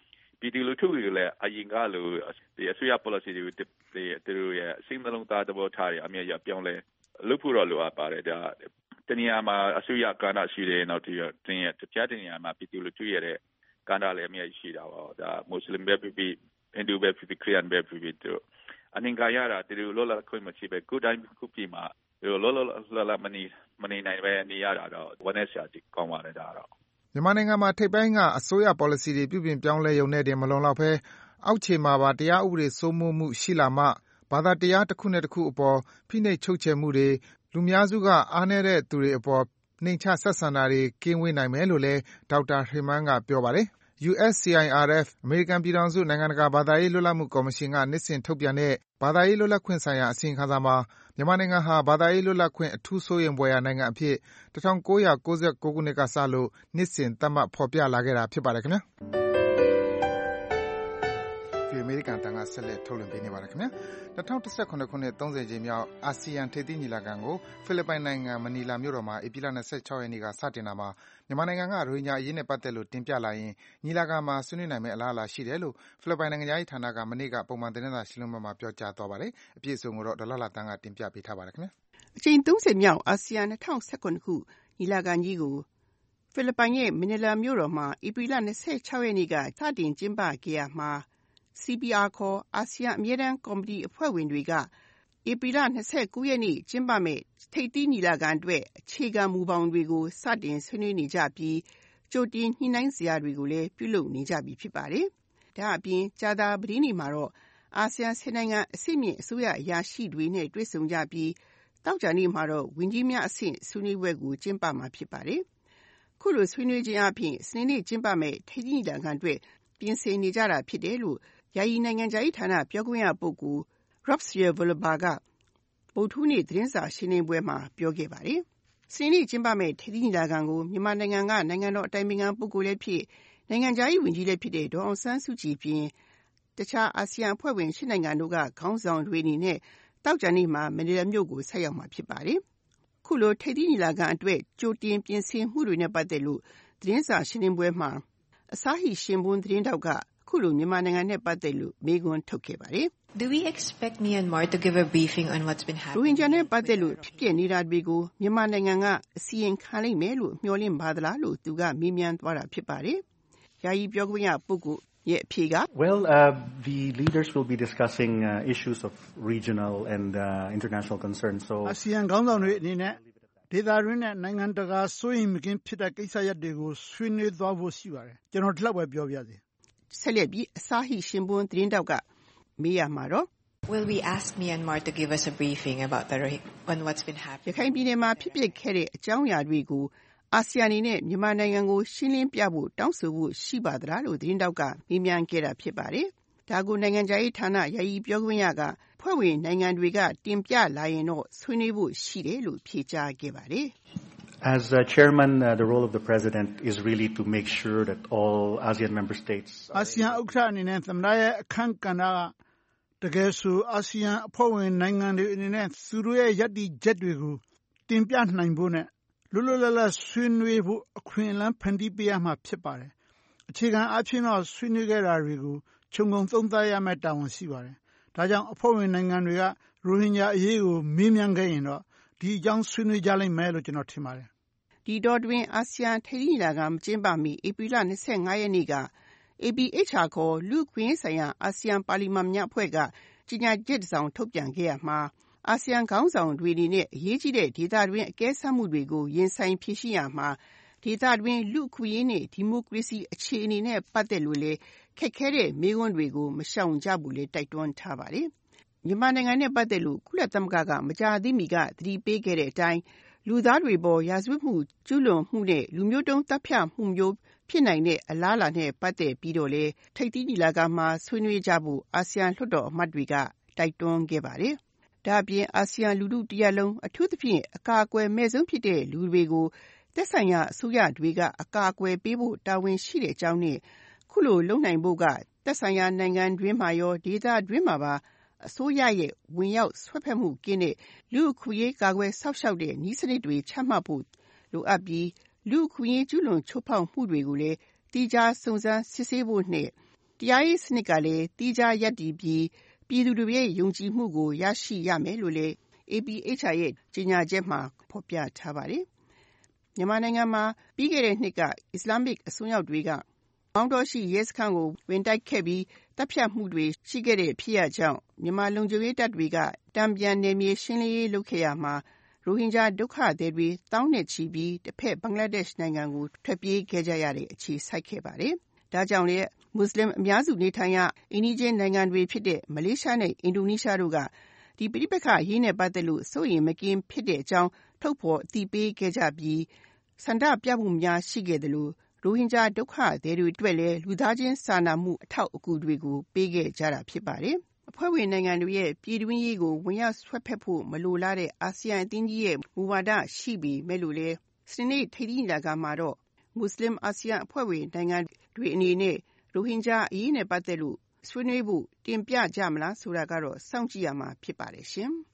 ပြည်သူလူထုတွေလည်းအရင်ကလိုဒီအစိုးရ policy တွေသူတို့ရဲ့စိတ်နှလုံးသားသဘောထားတွေအမြဲတမ်းပြောင်းလဲလုပ်ဖို့တော့လိုအပ်ပါတယ်ဒါတနည်းအားမှာအစိုးရကဏ္ဍရှိတယ်နောက်ပြီးတော့တင်းရဲ့တရားတင်ရမှာပြည်သူလူထုရဲ့ကဏ္ဍလည်းအမြဲရှိတာပါဒါမွတ်စလင်ပဲဖြစ်ဖြစ်ဟိန္ဒူပဲဖြစ်ဖြစ်ခရစ်ယာန်ပဲဖြစ်ဖြစ်တို့အနင်္ဂါရတာသူတို့လောလောခွင့်မရှိပဲကိုယ်တိုင်းခုပြည်မှာတို့လောလောလောမနီမနေနိုင်ပဲနေရတာတော့ဝမ်းနဲ့ဆရာကြီးကောင်းပါတယ်ဒါတော့မြန်မာနိုင်ငံမှာထိပ်ပိုင်းကအစိုးရ policy တွေပြုပြင်ပြောင်းလဲရုံနဲ့တင်မလုံလောက်ဘဲအောက်ခြေမှာပါတရားဥပဒေစိုးမိုးမှုရှိလာမှဘာသာတရားတစ်ခုနဲ့တစ်ခုအပေါ်ဖိနှိပ်ချုပ်ချယ်မှုတွေလူများစုကအားနည်းတဲ့သူတွေအပေါ်နှိမ်ချဆက်ဆံတာတွေကင်းဝေးနိုင်မယ်လို့လည်းဒေါက်တာဟေမန်းကပြောပါတယ်။ U S C I R F အမေရိကန်ပြည်ထောင်စုနိုင်ငံတကာဘာသာရေးလွတ်လပ်မှုကော်မရှင်ကနှစ်စဉ်ထုတ်ပြန်တဲ့ဘာသာရေးလွတ်လပ်ခွင့်ဆိုင်ရာအစီရင်ခံစာမှာမြန်မာနိုင်ငံဟာဘာသာရေးလွတ်လပ်ခွင့်အထူးစိုးရိမ်ဖွယ်ရာနိုင်ငံအဖြစ်၁၉၉၉ခုနှစ်ကစလို့နှစ်စဉ်သတ်မှတ်ဖော်ပြလာခဲ့တာဖြစ်ပါတယ်ခင်ဗျာ။အမေရိကန်တန်ကဆက်လက်ထုတ်လွှင့်ပေးနေပါတယ်ခင်ဗျာ။၂၀၁၇ခုနှစ်သုံးဆယ်ကြိမ်မြောက်အာဆီယံထိပ်သီးညီလာခံကိုဖိလစ်ပိုင်နိုင်ငံမနီလာမြို့တော်မှာဧပြီလ၂၆ရက်နေ့ကစတင်တာမှာမြန်မာနိုင်ငံကရိုဟင်ဂျာအရေးနဲ့ပတ်သက်လို့တင်ပြလာရင်ညီလာခံမှာဆွေးနွေးနိုင်မယ့်အလားအလာရှိတယ်လို့ဖိလစ်ပိုင်နိုင်ငံသားရေးဌာနကမနေ့ကပုံမှန်သတင်းစာရှင်းလင်းပွဲမှာပြောကြားသွားပါတယ်။အပြည့်အစုံကိုတော့ဒေါ်လာလာတန်းကတင်ပြပေးထားပါတယ်ခင်ဗျာ။အကြိမ်သုံးဆယ်မြောက်အာဆီယံ၂၀၁၇ခုညီလာခံကြီးကိုဖိလစ်ပိုင်ရဲ့မနီလာမြို့တော်မှာဧပြီလ၂၆ရက်နေ့ကစတင်ကျင်းပခဲ့ရမှာC B R ခေါ်အာဆီယံအမြဲတမ်းကော်မတီအဖွဲ့ဝင်တွေကဧပြီလ၂၉ရက်နေ့ကျင်းပမယ့်ထိပ်သီးညီလာခံအတွက်အခြေခံမူဘောင်တွေကိုစတင်ဆွေးနွေးနေကြပြီးကြိုတင်ညှိနှိုင်းစရာတွေကိုလည်းပြုလုပ်နေကြပြီဖြစ်ပါတယ်။ဒါအပြင်ကြာသပတေးနေ့မှာတော့အာဆီယံဆယ်နိုင်ငံအဆင့်မြင့်အစိုးရအရာရှိတွေနဲ့တွေ့ဆုံကြပြီးသောကြာနေ့မှာတော့ဝန်ကြီးများအဆင့်ဆွေးနွေးပွဲကိုကျင်းပမှာဖြစ်ပါတယ်။ခုလိုဆွေးနွေးခြင်းအပြင်စနေနေ့ကျင်းပမယ့်ထိပ်သီးညီလာခံအတွက်ပြင်ဆင်နေကြတာဖြစ်တယ်လို့ယာယီနိုင်ငံခြားရေးဌာနပြောခွင့်ရပုဂ္ဂိုလ် Robespierre Voloba ကဗုဒ္ဓဟူးနေ့သတင်းစာရှင်းလင်းပွဲမှာပြောခဲ့ပါတယ်။စနေနေ့ကျင်းပမယ့်ထိပ်သီးညီလာခံကိုမြန်မာနိုင်ငံကနိုင်ငံတော်အတိုင်ပင်ခံပုဂ္ဂိုလ်လည်းဖြစ်နိုင်ငံခြားရေးဝန်ကြီးလည်းဖြစ်တဲ့ဒေါ်အောင်ဆန်းစုကြည်ပြင်တခြားအာဆီယံအဖွဲ့ဝင်ရှစ်နိုင်ငံတို့ကခေါင်းဆောင်တွေအနေနဲ့သောကြာနေ့မှာမနီလာမြို့ကိုဆက်ရောက်မှာဖြစ်ပါတယ်။ခုလိုထိပ်သီးညီလာခံအတွက်ကြိုတင်ပြင်ဆင်မှုတွေနဲ့ပတ်သက်လို့သတင်းစာရှင်းလင်းပွဲမှာအစာဟိရှင်ဘွန်းသတင်းတောက်ကခုလိုမြန်မာနိုင်ငံနဲ့ပတ်သက်လို့မေးခွန်းထုတ်ခဲ့ပါတယ်။ Do we expect Myanmar to give a briefing on what's been happening? ရိုဟင်ဂျာနဲ့ပတ်သက်လို့ဖြစ်ပျက်နေတာတွေကိုမြန်မာနိုင်ငံကအစီရင်ခံလိမ့်မယ်လို့မျှော်လင့်ပါသလားလို့သူကမေးမြန်းသွားတာဖြစ်ပါတယ်။ယာယီပြောခွင့်ရပုဂ္ဂိုလ်ရဲ့အဖြေက Well, uh, the leaders will be discussing uh, issues of regional and uh, international concerns. So အာဆီယံခေါင်းဆောင်တွေအနေနဲ့ဒေသတွင်းနဲ့နိုင်ငံတကာစိုးရိမ်မကင်းဖြစ်တဲ့ကိစ္စရပ်တွေကိုဆွေးနွေးသွားဖို့ရှိပါတယ်။ကျွန်တော်ဒီလောက်ပဲပြောပြစီ။ဆက်လက်ပြီးအစာဟိရှင်ဘွန်းသတင်းတောက်ကမေးရမှာတော့ Will we ask Myanmar to give us a briefing about the on what's been happening? ရခိုင်ပြည်နယ်မှာဖြစ်ပျက်ခဲ့တဲ့အကြောင်းအရာတွေကိုအာဆီယံအနေနဲ့မြန်မာနိုင်ငံကိုရှင်းလင်းပြဖို့တောင်းဆိုဖို့ရှိပါသလားလို့သတင်းတောက်ကမေးမြန်းခဲ့တာဖြစ်ပါတယ်။ဒါကိုနိုင်ငံခြားရေးဌာနယာယီပြောခွင့်ရကဖွဲ့ဝင်နိုင်ငံတွေကတင်ပြလာရင်တော့ဆွေးနွေးဖို့ရှိတယ်လို့ဖြေကြားခဲ့ပါတယ်။ As uh, chairman, uh, the role of the president is really to make sure that all ASEAN member states. အာဆီယံဥက္ကဋ္ဌအနေနဲ့သမ္မတရဲ့အခမ်းကဏ္ဍကတကယ်ဆိုအာဆီယံအဖွဲ့ဝင်နိုင်ငံတွေအနေနဲ့သူတို့ရဲ့ယက်တီချက်တွေကိုတင်ပြနိုင်ဖို့နဲ့လွတ်လွတ်လပ်လပ်ဆွေးနွေးဖို့အခွင့်အလမ်းဖန်တီးပေးရမှာဖြစ်ပါတယ်။အခြေခံအဖြစ်တော့ဆွေးနွေးခဲ့တာတွေကိုခြုံငုံသုံးသပ်ရမယ့်တာဝန်ရှိပါတယ်။ဒါကြောင့်အဖွဲ့ဝင်နိုင်ငံတွေကရိုဟင်ဂျာအရေးကိုမေးမြန်းခဲ့ရင်တော့ဒီအကြောင်းဆွေးနွေးကြလိမ့်မယ်လို့ကျွန်တော်ထင်ပါတယ်။ဒီတော့တွင်အာဆီယံထိပ်သီးညီလာခံကျင်းပမီဧပြီလ၂၅ရက်နေ့က A P H R ခေါ်လူ့အခွင့်အရေးဆိုင်ရာအာဆီယံပါလီမန်များအဖွဲ့ကကြေညာချက်တစ်စောင်ထုတ်ပြန်ခဲ့ရမှာအာဆီယံခေါင်းဆောင်တွေအနေနဲ့အရေးကြီးတဲ့ဒေသတွင်းအကဲဆတ်မှုတွေကိုရင်ဆိုင်ဖြေရှင်းရမှာဒေသတွင်းလူ့အခွင့်အရေးနဲ့ဒီမိုကရေစီအခြေအနေနဲ့ပတ်သက်လို့လည်းခက်ခဲတဲ့မေးခွန်းတွေကိုမရှောင်ကြဘူးလေတိုက်တွန်းထားပါတယ်။မြန်မာနိုင်ငံနဲ့ပတ်သက်လို့ကုလသမဂ္ဂကမကြာသေးမီကသတိပေးခဲ့တဲ့အတိုင်းလူသားတွေပေါ်ရာဇဝတ်မှုကျူးလွန်မှုနဲ့လူမျိုးတုံးတပ်ဖြတ်မှုမျိုးဖြစ်နိုင်တဲ့အလားအလာနဲ့ပတ်သက်ပြီးတော့လေထိပ်သီးညီလာခံမှာဆွေးနွေးကြဖို့အာဆီယံလွှတ်တော်အမတ်တွေကတိုက်တွန်းခဲ့ပါတယ်။ဒါ့အပြင်အာဆီယံလူထုတရပ်လုံးအထူးသဖြင့်အကာအကွယ်မဲ့ဆုံးဖြစ်တဲ့လူတွေကိုသက်ဆိုင်ရာအစိုးရတွေကအကာအကွယ်ပေးဖို့တာဝန်ရှိတဲ့အကြောင်းနဲ့ခုလိုလုပ်နိုင်ဖို့ကသက်ဆိုင်ရာနိုင်ငံတွင်းမှာရောဒေသတွင်းမှာပါအစိုးရရဲ့ဝင်ရောက်ဆွဲဖက်မှုကင်းတဲ့လူ့အခွင့်အရေးကာကွယ်စောင့်ရှောက်တဲ့နည်းစနစ်တွေချမှတ်ဖို့လိုအပ်ပြီးလူ့အခွင့်အရေးကျူးလွန်ချိုးဖောက်မှုတွေကိုလည်းတိကျစုံစမ်းစစ်ဆေးဖို့နဲ့တရားရေးစနစ်ကလည်းတိကျရပ်တည်ပြီးပြည်သူတွေရဲ့ယုံကြည်မှုကိုရရှိရမယ်လို့လည်း A P H R ရဲ့ကြေညာချက်မှာဖော်ပြထားပါတယ်။မြန်မာနိုင်ငံမှာပြီးခဲ့တဲ့နှစ်ကအစ္စလာမစ်အစွန်းရောက်တွေကမောင်းတော်ရှိရဲစခန်းကိုဝင်တိုက်ခဲ့ပြီးတပ်ဖြတ်မှုတွေရှိခဲ့တဲ့ဖြစ်ရပ်ကြောင့်မြန်မာလုံခြုံရေးတပ်တွေကတံပြန်နယ်မြေရှင်းလင်းရေးလုပ်ခဲ့ရမှာရိုဟင်ဂျာဒုက္ခသည်တွေတောင်းနဲ့ချီပြီးတစ်ဖက်ဘင်္ဂလားဒေ့ရှ်နိုင်ငံကိုထွက်ပြေးခဲ့ကြရတဲ့အခြေစိုက်ခဲ့ပါတယ်။ဒါကြောင့်လည်းမွတ်စလင်အများစုနေထိုင်ရာအိန္ဒိယနိုင်ငံတွေဖြစ်တဲ့မလေးရှားနဲ့အင်ဒိုနီးရှားတို့ကဒီပဋိပက္ခအရေးနဲ့ပတ်သက်လို့စိုးရိမ်မကင်းဖြစ်တဲ့အကြောင်းထုတ်ဖော်အသိပေးခဲ့ကြပြီးဆန္ဒပြမှုများရှိခဲ့တယ်လို့ရိုဟင်ဂျာဒုက္ခသည်တွေအတွက်လည်းလူသားချင်းစာနာမှုအထောက်အကူတွေကိုပေးခဲ့ကြတာဖြစ်ပါတယ်။အဖွဲ့ဝင်နိုင်ငံတွေရဲ့ပြည်တွင်းရေးကိုဝင်ရောက်ဆွတ်ဖက်ဖို့မလိုလားတဲ့အာဆီယံအသင်းကြီးရဲ့မူဝါဒရှိပြီးမဲ့လို့လေစနေထိပ်သီးညီလာခံမှာတော့မွတ်စလင်အာဆီယံအဖွဲ့ဝင်နိုင်ငံတွေအနေနဲ့ရိုဟင်ဂျာအရေးနဲ့ပတ်သက်လို့ဆွေးနွေးဖို့တင်ပြကြမလားဆိုတာကတော့စောင့်ကြည့်ရမှာဖြစ်ပါတယ်ရှင်။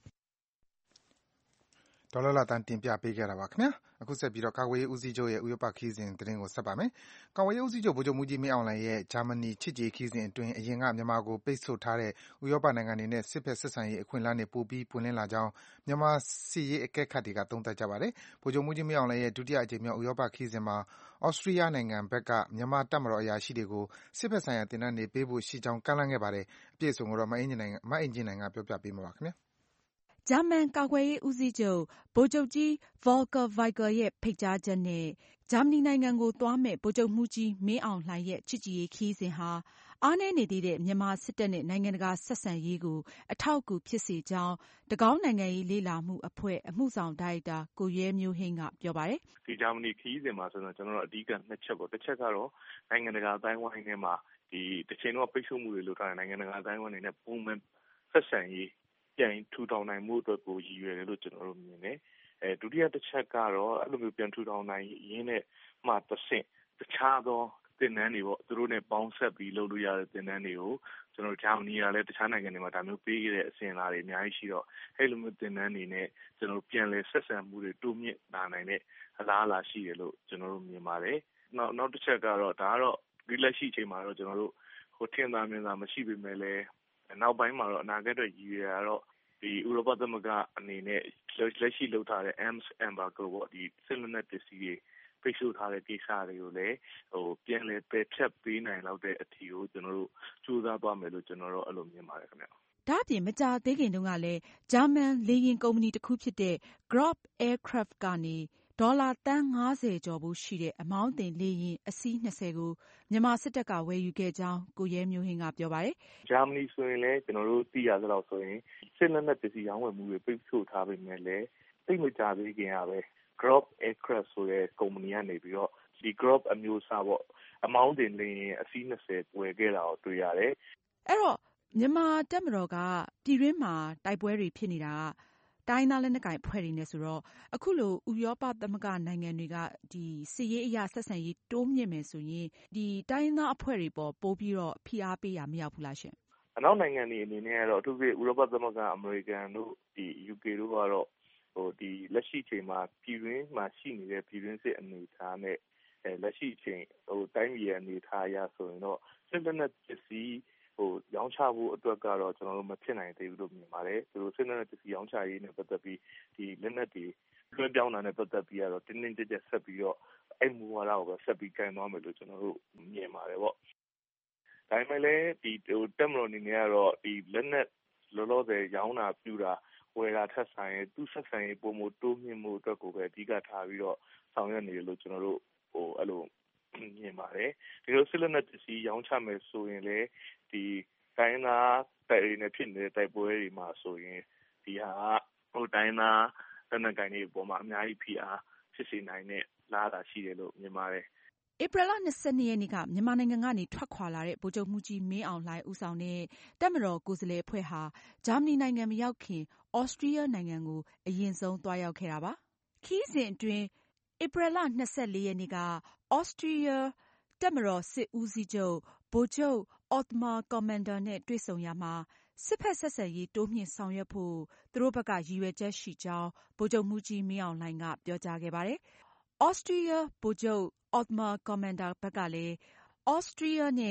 ဒေါ်လာလာတန်တင်ပြပေးခဲ့တာပါခင်ဗျာအခုဆက်ပြီးတော့ကာကွယ်ရေးဦးစီးချုပ်ရဲ့ဥရောပခီးစဉ်သတင်းကိုဆက်ပါမယ်ကာကွယ်ရေးဦးစီးချုပ်ဗိုလ်ချုပ်မှုကြီးမင်းအောင်လှိုင်ရဲ့ဂျာမနီချစ်ကြည်ခီးစဉ်အတွင်းအရင်ကမြန်မာကိုပိတ်ဆို့ထားတဲ့ဥရောပနိုင်ငံတွေနဲ့စစ်ဖက်ဆက်ဆံရေးအခွင့်အလမ်းတွေပိုပြီးပွင့်လင်းလာကြောင်းမြန်မာစစ်ရေးအကဲခတ်တွေကသုံးသပ်ကြပါတယ်ဗိုလ်ချုပ်မှုကြီးမင်းအောင်လှိုင်ရဲ့ဒုတိယအကြိမ်မြောက်ဥရောပခီးစဉ်မှာဩစတြီးယားနိုင်ငံဘက်ကမြန်မာတပ်မတော်အရာရှိတွေကိုစစ်ဖက်ဆိုင်ရာတင်နန်းတွေပေးဖို့ရှိကြောင်းကမ်းလှမ်းခဲ့ပါတယ်အပြည့်အစုံကိုတော့မအင်ဂျင်နိုင်မအင်ဂျင်နိုင်ကပြောပြပေးမှာပါခင်ဗျာဂျာမန်ကာကွယ်ရေးဦးစီးချုပ်ဗိုလ်ချုပ်ကြီး Volker Weigel ရဲ့ဖိတ်ကြားချက်နဲ့ဂျာမနီနိုင်ငံကိုသွားမယ့်ဗိုလ်ချုပ်မှူးကြီးမင်းအောင်လှိုင်ရဲ့ချစ်ကြည်ရေးခရီးစဉ်ဟာအားနည်းနေသေးတဲ့မြန်မာစစ်တပ်နဲ့နိုင်ငံတကာဆက်ဆံရေးကိုအထောက်အကူဖြစ်စေကြောင်းတကောင်းနိုင်ငံရေးလေ့လာမှုအဖွဲ့အမှုဆောင်ဒါရိုက်တာကိုရဲမျိုးဟိန်းကပြောပါတယ်။ဒီဂျာမနီခရီးစဉ်မှာဆိုတော့ကျွန်တော်တို့အဓိကနှစ်ချက်ပေါ့တစ်ချက်ကတော့နိုင်ငံတကာအတိုင်းဝိုင်းထဲမှာဒီတစ်ချိန်တော့ပိတ်ဆို့မှုတွေလုပ်ထားတဲ့နိုင်ငံတကာအတိုင်းဝိုင်းတွေနဲ့ပုံမှန်ဆက်ဆံရေးပြန်ထူထောင်နိုင်မှုအတွက်ကိုရည်ရွယ်တယ်လို့ကျွန်တော်တို့မြင်တယ်။အဲဒုတိယတစ်ချက်ကတော့အဲ့လိုမျိုးပြန်ထူထောင်နိုင်ရင်းနဲ့မှတစ်ဆင့်တခြားသောတင်နန်းတွေပေါ့သူတို့နဲ့ပေါင်းဆက်ပြီးလုပ်လို့ရတဲ့တင်နန်းတွေကိုကျွန်တော်ဂျာမနီကလည်းတခြားနိုင်ငံတွေမှာဒါမျိုးပေးခဲ့တဲ့အစဉ်အလာတွေအများကြီးရှိတော့အဲ့လိုမျိုးတင်နန်းတွေနဲ့ကျွန်တော်ပြန်လည်ဆက်ဆံမှုတွေတိုးမြင့်လာနိုင်တဲ့အလားအလာရှိတယ်လို့ကျွန်တော်တို့မြင်ပါတယ်။နောက်နောက်တစ်ချက်ကတော့ဒါကတော့ဒီလက်ရှိအချိန်မှာတော့ကျွန်တော်တို့ဟိုထင်သာမြင်သာမရှိပေမဲ့လည်းနောက်ပိုင်းမှာတော့အနာဂတ်အတွက်ရည်ရွယ်ရတော့ဒီဥရောပသမဂ္ဂအနေနဲ့လက်ရှိလုပ်ထားတဲ့ Arms Embargo ပေါ့ဒီစစ်လက်နက်ပစ္စည်းတွေပိတ်ဆို့ထားတဲ့ကိစ္စတွေကိုလည်းဟိုပြန်လည်ပယ်ဖျက်ပေးနိုင်လောက်တဲ့အထီကိုကျွန်တော်တို့ကြိုးစားသွားမယ်လို့ကျွန်တော်တို့အဲ့လိုမြင်ပါတယ်ခင်ဗျာ။ဒါ့အပြင်မကြာသေးခင်တုန်းကလည်းဂျာမန်လေယာဉ်ကုမ္ပဏီတစ်ခုဖြစ်တဲ့ Grob Aircraft ကနေဒေါ်လာသန်းငါးဆယ်ကျော်ဖို့ရှိတဲ့အမောင်းတင်လေယာဉ်အစီးနှစ်ဆယ်ကိုမြန်မာစစ်တပ်ကဝယ်ယူခဲ့ကြောင်းကိုရဲမျိုးဟိန်းကပြောပါတယ်။ဂျာမနီဆိုရင်လည်းကျွန်တော်တို့သိရသလောက်ဆိုရင်စစ်လက်နက်ပစ္စည်းရောင်းဝယ်မှုတွေပိတ်ဆို့ထားပေမဲ့လည်းသိမကြသေးခင်ရပဲ Grob Aircraft ဆိုတဲ့ကုမ္ပဏီကနေပြီးတော့ဒီ Grob အမျိုးအစားပေါ့အမောင်းတင်လေယာဉ်အစီးနှစ်ဆယ်ဝယ်ခဲ့တာကိုတွေ့ရတယ်။အဲ့တော့မြန်မာတပ်မတော်ကပြည်တွင်းမှာတိုက်ပွဲတွေဖြစ်နေတာကတိုင်းသားလက်နက်ကိုင်အဖွဲ့တွေနဲ့ဆိုတော့အခုလိုဥရောပသမဂ္ဂနိုင်ငံတွေကဒီစစ်ရေးအရာဆက်ဆံရေးတိုးမြင့်မယ်ဆိုရင်ဒီတိုင်းသားအဖွဲ့တွေပေါ်ပို့ပြီးတော့ဖိအားပေးရမရောက်ဘူးလားရှင်။အနောက်နိုင်ငံတွေအနေနဲ့ကတော့အထူးဖြင့်ဥရောပသမဂ္ဂအမေရိကန်တို့ဒီ U K တို့ကတော့ဟိုဒီလက်ရှိချိန်မှာပြည်တွင်းမှာရှိနေတဲ့ပြည်တွင်းစစ်အနေအထားနဲ့အဲလက်ရှိချိန်ဟိုတိုင်းပြည်ရဲ့အနေအထားအရဆိုရင်တော့စစ်လက်နက်ပစ္စည်းဟိုရောင်းချဖို့အတွက်ကတော့ကျွန်တော်တို့မဖြစ်နိုင်သေးဘူးလို့မြင်ပါတယ်သူတို့စစ်လက်နက်ပစ္စည်းရောင်းချရေးနဲ့ပတ်သက်ပြီးဒီလက်နက်တွေလွှဲပြောင်းတာနဲ့ပတ်သက်ပြီးတော့တင်းတင်းကြပ်ကြပ်ဆက်ပြီးတော့အဲ့မူဝါဒကိုပဲဆက်ပြီးကင်သွားမယ်လို့ကျွန်တော်တို့မြင်ပါတယ်ပေါ့ဒါပေမဲ့လည်းဒီဟိုတက်မတော်အနေနဲ့ကတော့ဒီလက်နက်လောလောဆယ်ရောင်းတာပြူတာဝယ်တာထက်ဆိုင်သူဆက်ဆံရေးပုံမတိုးမြင့်မှုအတွက်ကိုပဲအဓိကထားပြီးတော့ဆောင်ရွက်နေတယ်လို့ကျွန်တော်တို့ဟိုအဲ့လိုမြင်ပါတယ်ဒီလိုစစ်လက်နက်ပစ္စည်းရောင်းချမယ်ဆိုရင်လေဒီတိုင်းသားတိုက်ရင်းဖြစ်နေတဲ့တိုက်ပွဲတွေမှာဆိုရင်ဒီဟာဟိုတိုင်းသားလက်နက်ကိုင်တွေပေါ်မှာအများကြီးဖိအားဖြစ်စေနိုင်တဲ့လားတာရှိတယ်လို့မြင်ပါတယ်ဧပြီလ၂၂ရက်နေ့ကမြန်မာနိုင်ငံကနေထွက်ခွာလာတဲ့ဗိုလ်ချုပ်မှူးကြီးမင်းအောင်လှိုင်ဦးဆောင်တဲ့တပ်မတော်ကိုယ်စားလှယ်အဖွဲ့ဟာဂျာမနီနိုင်ငံမရောက်ခင်ဩစတြီးယားနိုင်ငံကိုအရင်ဆုံးသွားရောက်ခဲ့တာပါ။ခရီးစဉ်အတွင်းဧပြီလ၂၄ရက်နေ့ကဩစတြီးယားတပ်မတော်စစ်ဦးစီးချုပ်ဗိုလ်ချုပ်အော့တမာကွန်မန်ဒါနဲ့တွေ့ဆုံရာမှာစစ်ဖက်ဆက်ဆံရေးတိုးမြှင့်ဆောင်ရွက်ဖို့သူတို့ဘက်ကရည်ရွယ်ချက်ရှိကြောင်းဗိုလ်ချုပ်မှူးကြီးမင်းအောင်လှိုင်ကပြောကြားခဲ့ပါတယ်။ဩစတြီးယားဗိုလ်ချုပ်အော့တမာကွန်မန်ဒါဘက်ကလည်းဩစတြီးယားနဲ့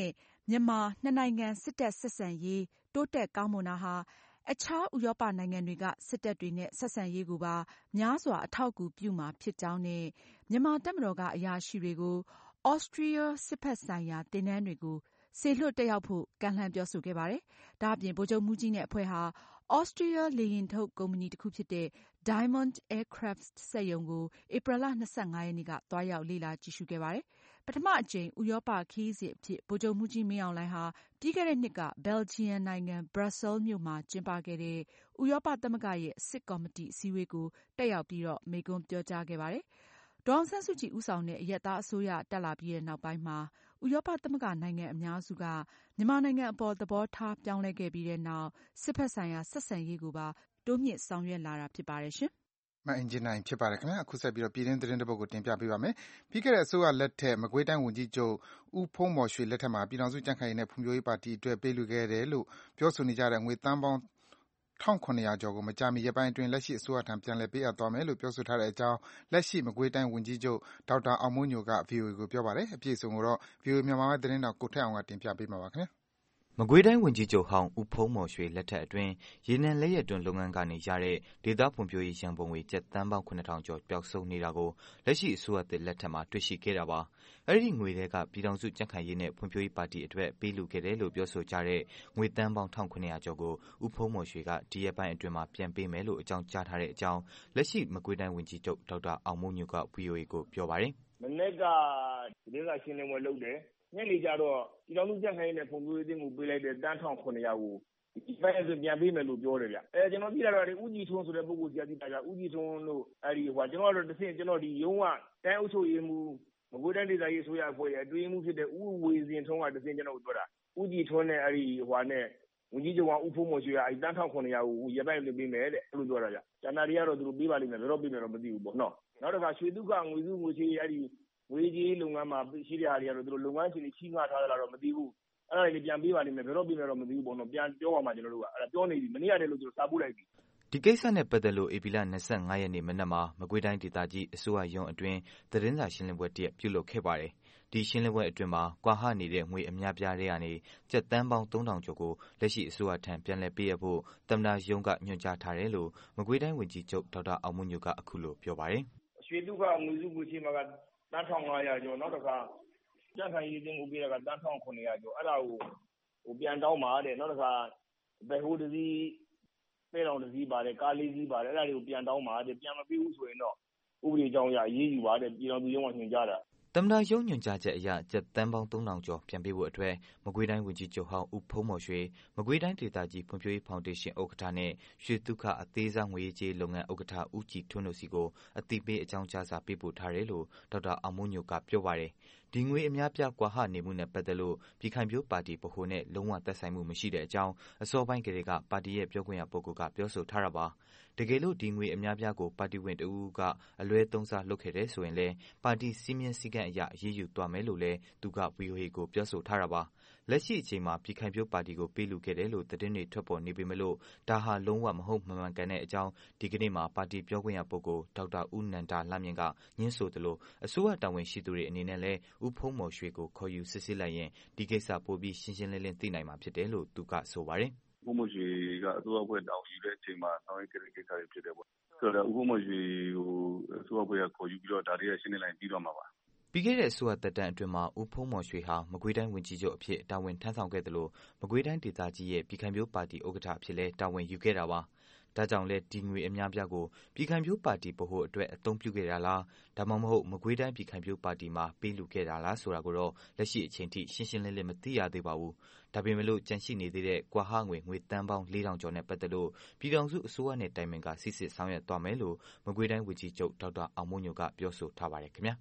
မြန်မာနှစ်နိုင်ငံစစ်တပ်ဆက်ဆံရေးတိုးတက်ကောင်းမွန်တာဟာအခြားဥရောပနိုင်ငံတွေကစစ်တပ်တွေနဲ့ဆက်ဆံရေးကိုပါများစွာအထောက်အကူပြုမှာဖြစ်ကြောင်းနဲ့မြန်မာတပ်မတော်ကအရာရှိတွေကိုဩစတြီးယားစစ်ဘက်ဆိုင်ရာသင်တန်းတွေကိုစေလွှတ်တက်ရောက်ဖို့ကမ်းလှမ်းပြောဆိုခဲ့ပါတယ်။ဒါ့အပြင်ဗိုလ်ချုပ်မှူးကြီးနဲ့အဖွဲ့ဟာဩစတြီးယားလေယာဉ်ထုတ်ကုမ္ပဏီတစ်ခုဖြစ်တဲ့ Diamond Aircraft စက်ရုံကိုဧပြီလ၂၅ရက်နေ့ကသွားရောက်လေ့လာကြည့်ရှုခဲ့ပါတယ်။ပထမအကြိမ်ဥရောပခရီးစဉ်အဖြစ်ဗိုလ်ချုပ်မှူးကြီးမင်းအောင်လှိုင်ဟာပြီးခဲ့တဲ့နှစ်ကဘယ်လ်ဂျီယံနိုင်ငံဘရပ်ဆဲလ်မြို့မှာကျင်းပခဲ့တဲ့ဥရောပသမဂ္ဂရဲ့စစ်ကော်မတီအစည်းအဝေးကိုတက်ရောက်ပြီးတော့မိန့်ခွန်းပြောကြားခဲ့ပါတယ်။ဒေါ်အောင်ဆန်းစုကြည်ဦးဆောင်တဲ့အရပ်သားအစိုးရတက်လာပြီးတဲ့နောက်ပိုင်းမှာဥရောပသမဂ္ဂနိုင်ငံအများစုကမြန်မာနိုင်ငံအပေါ်သဘောထားပြောင်းလဲခဲ့ပြီးတဲ့နောက်စစ်ဘက်ဆိုင်ရာဆက်ဆံရေးကိုပါတိုးမြင့်ဆောင်ရွက်လာတာဖြစ်ပါတယ်ရှင်။မအင်ဂျင်နိုင်ဖြစ်ပါတယ်ခင်ဗျာအခုဆက်ပြီးတော့ပြည်တွင်းသတင်းတစ်ပုဒ်ကိုတင်ပြပေးပါမယ်။ပြီးခဲ့တဲ့အစိုးရလက်ထက်မကွေးတိုင်းဝန်ကြီးချုပ်ဦးဖုံးမော်ရွှေလက်ထက်မှာပြည်ထောင်စုကြံ့ခိုင်ရေးနဲ့ဖွံ့ဖြိုးရေးပါတီအတွက်ပေးလူခဲ့တယ်လို့ပြောဆိုနေကြတဲ့ငွေတန်းပေါင်း၁၇၀၀ကျော်ကိုမကြာမီရက်ပိုင်းအတွင်းလက်ရှိအစိုးရထံပြန်လည်ပေးအပ်သွားမယ်လို့ပြောဆိုထားတဲ့အကြောင်းလက်ရှိမကွေးတိုင်းဝန်ကြီးချုပ်ဒေါက်တာအောင်မိုးညိုက ဗွီအိုအေ ကိုပြောပါတယ်။အပြည့်အစုံကိုတော့ ဗွီအိုအေမြန်မာပိုင်းသတင်းတောက်ကိုထက်အောင်ကတင်ပြပေးမှာပါခင်ဗျာ။မကွေးတိုင်းဝန်ကြီးချုပ်ဟောင်းဦးဖုံးမော်ရွှေလက်ထက်အတွင်းရေနံလက်ရတွင်လုပ်ငန်းကနေရတဲ့ဒေသဖွံ့ဖြိုးရေးရန်ပုံငွေကျပ်သန်းပေါင်းခုနှစ်ထောင်ကျော်ပျောက်ဆုံးနေတာကိုလက်ရှိအစိုးရသစ်လက်ထက်မှာတွေ့ရှိခဲ့တာပါ။အဲ့ဒီငွေတွေကပြည်ထောင်စုကြံ့ခိုင်ရေးနဲ့ဖွံ့ဖြိုးရေးပါတီအတွက်ပေးလူခဲ့တယ်လို့ပြောဆိုကြတဲ့ငွေတန်းပေါင်း၁၇၀၀ကျော်ကိုဦးဖုံးမော်ရွှေကဒီရက်ပိုင်းအတွင်းမှာပြန်ပေးမယ်လို့အကြောင်းကြားထားတဲ့အကြောင်းလက်ရှိမကွေးတိုင်းဝန်ကြီးချုပ်ဒေါက်တာအောင်မိုးညိုက ဗွီအိုအေ ကိုပြောပါတယ်။မနေ့ကဒီကရှင်းလင်းပွဲလုပ်တယ်ညနေကျတော့ပြည်တော်စုကြံ့ခိုင်ရေးနဲ့ဖွံ့ဖြိုးရေးတင်ကိုပေးလိုက်တဲ့တန်း၁၇၀၀ကိုဒီပိုင်းဆိုပြန်ပေးမယ်လို့ပြောတယ်ဗျအဲကျွန်တော်ကြည့်လာတော့ဒီဦးကြည်ထွန်းဆိုတဲ့ပုဂ္ဂိုလ်ကြီးကကြည့်တာကဦးကြည်ထွန်းတို့အဲဒီဟိုကျွန်တော်တို့တစ်ဆင့်ကျွန်တော်ဒီရုံးကတိုင်းအုပ်ချုပ်ရေးမှူးမကွေးတိုင်းဒေသကြီးဆိုရအဖွဲ့ရဲ့အတွင်းမှုဖြစ်တဲ့ဦးဝေစင်ထွန်းကတစ်ဆင့်ကျွန်တော်တို့ပြောတာဦးကြည်ထွန်းနဲ့အဲဒီဟိုနဲ့ဝန်ကြီးချုပ်ကဦးဖုံးမော်ရွှေကအဲဒီတန်း၁၇၀၀ကိုရပိုင်းပေးမယ်တဲ့အဲ့လိုပြောတာဗျကျန်တာတွေကတော့သူတို့ပေးပါလိမ့်မယ်ဘယ်တော့ပေးမယ်တော့မသိဘူးပေါ့နော်နောက်တစ်ခါရွှေတုခငွေစုငွေချေအဲဒီဝေကြီးလုပ်ငန်းမှာရှိတဲ့ဟာတွေကတော့သူတို့လုပ်ငန်းရှင်တွေချီးငှားထားတာတော့မသိဘူးအဲ့ဒါတွေပြန်ပေးပါလိမ့်မယ်ဘယ်တော့ပေးမယ်တော့မသိဘူးပေါ့နော်ပြန်ပြောပါမှာကျွန်တော်တို့ကအဲ့ဒါပြောနေပြီမနေ့ကတည်းကလို့ကျွန်တော်စာပို့လိုက်ပြီဒီကိစ္စနဲ့ပတ်သက်လို့ဧပြီလ၂၅ရက်နေ့မနက်မှာမကွေးတိုင်းဒေသကြီးအစိုးရရုံးအတွင်းသတင်းစာရှင်းလင်းပွဲတစ်ရပ်ပြုလုပ်ခဲ့ပါတယ်။ဒီရှင်းလင်းပွဲအတွင်းမှာကွာဟနေတဲ့ငွေအများပြားတွေကနေကျပ်သန်းပေါင်းသုံးထောင်ကျော်ကိုလက်ရှိအစိုးရထံပြန်လည်ပေးအပ်ဖို့သမ္မတရုံးကညွှန်ကြားထားတယ်လို့မကွေးတိုင်းဝန်ကြီးချုပ်ဒေါက်တာအောင်မိုးညိုကအခုလိုပြောပါတယ်။ရွှေတုခငွေစုငွေချေမှာကတန်း၁၅၀၀ကျော်နောက်တစ်ခါကြံ့ခိုင်ရေးတင်ကိုပေးတာကတန်း၁၇၀၀ကျော်အဲ့ဒါကိုဟိုပြန်တောင်းပါတဲ့နောက်တစ်ခါဘယ်ဟိုတစည်းပဲတော်တစည်းပါတယ်ကားလေးစီးပါတယ်အဲ့ဒါတွေကိုပြန်တောင်းပါတဲ့ပြန်မပေးဘူးဆိုရင်တော့ဥပဒေကြောင်းအရအေးအေးယူပါတဲ့ပြည်တော်သူရုံးကညွှန်ကြားတာသမ္မတရုံးညွှန်ကြားချက်အရကျပ်သန်းပေါင်းသုံးထောင်ကျော်ပြန်ပေးဖို့အတွက်မကွေးတိုင်းဝန်ကြီးချုပ်ဟောင်းဦးဖုံးမော်ရွှေမကွေးတိုင်းဒေသကြီးဖွံ့ဖြိုးရေးဖောင်ဒေးရှင်းဥက္ကဋ္ဌနဲ့ရွှေတုခအသေးစားငွေကြေးလုပ်ငန်းဥက္ကဋ္ဌဦးကြည်ထွန်းတို့စီကိုအသိပေးအကြောင်းကြားစာပေးပို့ထားတယ်လို့ဒေါက်တာအောင်မိုးညိုကပြောပါတယ်ဒီငွေအများပြားကွာဟနေမှုနဲ့ပတ်သက်လို့ပြည်ခိုင်ဖြိုးပါတီဗဟိုနဲ့လုံးဝသက်ဆိုင်မှုမရှိတဲ့အကြောင်းအစောပိုင်းကလေးကပါတီရဲ့ပြောခွင့်ရပုဂ္ဂိုလ်ကပြောဆိုထားတာပါတကယ်လို့ဒီငွေအများပြားကိုပါတီဝင်တဦးဦးကအလွဲသုံးစားလုပ်ခဲ့တဲ့ဆိုရင်လည်းပါတီစည်းမျဉ်းစည်းကမ်းအရအရေးယူသွားမယ်လို့လည်းသူက ဗွီအိုအေ ကိုပြောဆိုထားတာပါလက်ရှိအချိန်မှာပြည်ခိုင်ဖြိုးပါတီကိုပေးလူခဲ့တယ်လို့သတင်းတွေထွက်ပေါ်နေပေမဲ့လို့ဒါဟာလုံးဝမဟုတ်မမှန်ကန်တဲ့အကြောင်းဒီကနေ့မှာပါတီပြောခွင့်ရပုဂ္ဂိုလ်ဒေါက်တာဦးနန္ဒလှမြင့်ကညှင်းဆိုသလိုအစိုးရတာဝန်ရှိသူတွေအနေနဲ့လည်းဦးဖုံးမော်ရွှေကိုခေါ်ယူစစ်ဆေးလိုက်ရင်ဒီကိစ္စပိုပြီးရှင်းရှင်းလင်းလင်းသိနိုင်မှာဖြစ်တယ်လို့သူကဆိုပါတယ်ဦးဖုံးမော်ရွှေကအစိုးရအဖွဲ့တောင်းယူတဲ့အချိန်မှာဆောင်ရွက်ခဲ့တဲ့ကိစ္စတွေဖြစ်တယ်ပေါ့ဆိုတော့ဦးဖုံးမော်ရွှေကိုအစိုးရအဖွဲ့ကခေါ်ယူပြီးတော့ဒါတွေကရှင်းနေလိုက်ပြီးတော့မှာပါပြီးခဲ့တဲ့အစိုးရသက်တမ်းအတွင်းမှာဦးဖုံးမော်ရွှေဟာမကွေးတိုင်းဝန်ကြီးချုပ်အဖြစ်တာဝန်ထမ်းဆောင်ခဲ့တယ်လို့မကွေးတိုင်းဒေသကြီးရဲ့ပြည်ခိုင်ဖြိုးပါတီဥက္ကဋ္ဌအဖြစ်လည်းတာဝန်ယူခဲ့တာပါဒါကြောင့်လဲဒီငွေအများပြားကိုပြည်ခိုင်ဖြိုးပါတီဗဟိုအတွက်အသုံးပြုခဲ့တာလားဒါမှမဟုတ်မကွေးတိုင်းပြည်ခိုင်ဖြိုးပါတီမှာပေးလူခဲ့တာလားဆိုတာကိုတော့လက်ရှိအချိန်ထိရှင်းရှင်းလင်းလင်းမသိရသေးပါဘူးဒါပေမဲ့လို့ကြန့်ရှိနေသေးတဲ့ကွာဟငွေငွေတန်းပေါင်း၄ထောင်ကျော်နဲ့ပတ်သက်လို့ပြည်ထောင်စုအစိုးရနဲ့တိုင်ပင်ကစစ်စစ်ဆောင်ရွက်သွားမယ်လို့မကွေးတိုင်းဝန်ကြီးချုပ်ဒေါက်တာအောင်မိုးညိုကပြောဆိုထားပါတယ်ခင်ဗျာ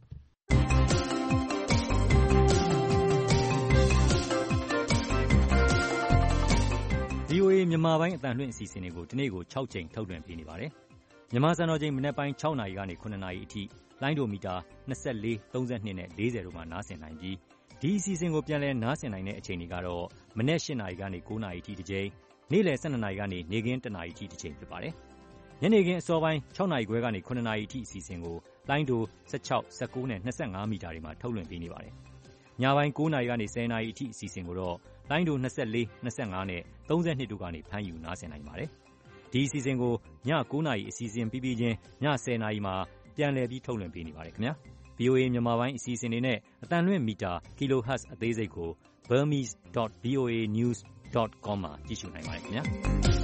ဗွီအိုအေမြန်မာပိုင်းအသံလွှင့်အစီအစဉ်တွေကိုဒီနေ့ကို၆ကြိမ်ထုတ်လွှင့်ပေးနေပါတယ်။မြန်မာစံတော်ချိန်မနက်ပိုင်း၆နာရီကနေ၇နာရီအထိလိုင်းဒိုမီတာ၂၄၊၃၂နဲ့၄၀တို့မှာနားဆင်နိုင်ပြီးဒီအစီအစဉ်ကိုပြန်လည်နားဆင်နိုင်တဲ့အချိန်တွေကတော့မနက်၈နာရီကနေ၉နာရီအထိတစ်ကြိမ်နေ့လယ်၁၂နာရီကနေနေ့ခင်း၁နာရီအထိတစ်ကြိမ်ဖြစ်ပါတယ်။ညနေခင်းအစောပိုင်း၆နာရီခွဲကနေ၇နာရီအထိအစီအစဉ်ကိုလိုင်းဒို၁၆၊၁၉နဲ့၂၅မီတာတွေမှာထုတ်လွှင့်ပေးနေပါတယ်။ညပိုင်း၉နာရီကနေ၁၀နာရီအထိအစီအစဉ်ကိုတော့လိုင်းဒို၂၄ ၂၅နဲ့၃၂တို့ကနေဖမ်းယူနားဆင်နိုင်ပါတယ်။ဒီအစီအစဉ်ကိုည၉နာရီအစီအစဉ်ပြီးပြီးချင်းည၁၀နာရီမှာပြန်လည်ပြီးထုတ်လွှင့်ပေးနေပါတယ်ခင်ဗျာ။ဗွီအိုအေ မြန်မာပိုင်းအစီအစဉ်တွေနဲ့အတန်လွင့်မီတာ kilohertz အသေးစိတ်ကို burmese dot voa news dot com မှာကြည့်ရှုနိုင်ပါတယ်ခင်ဗျာ။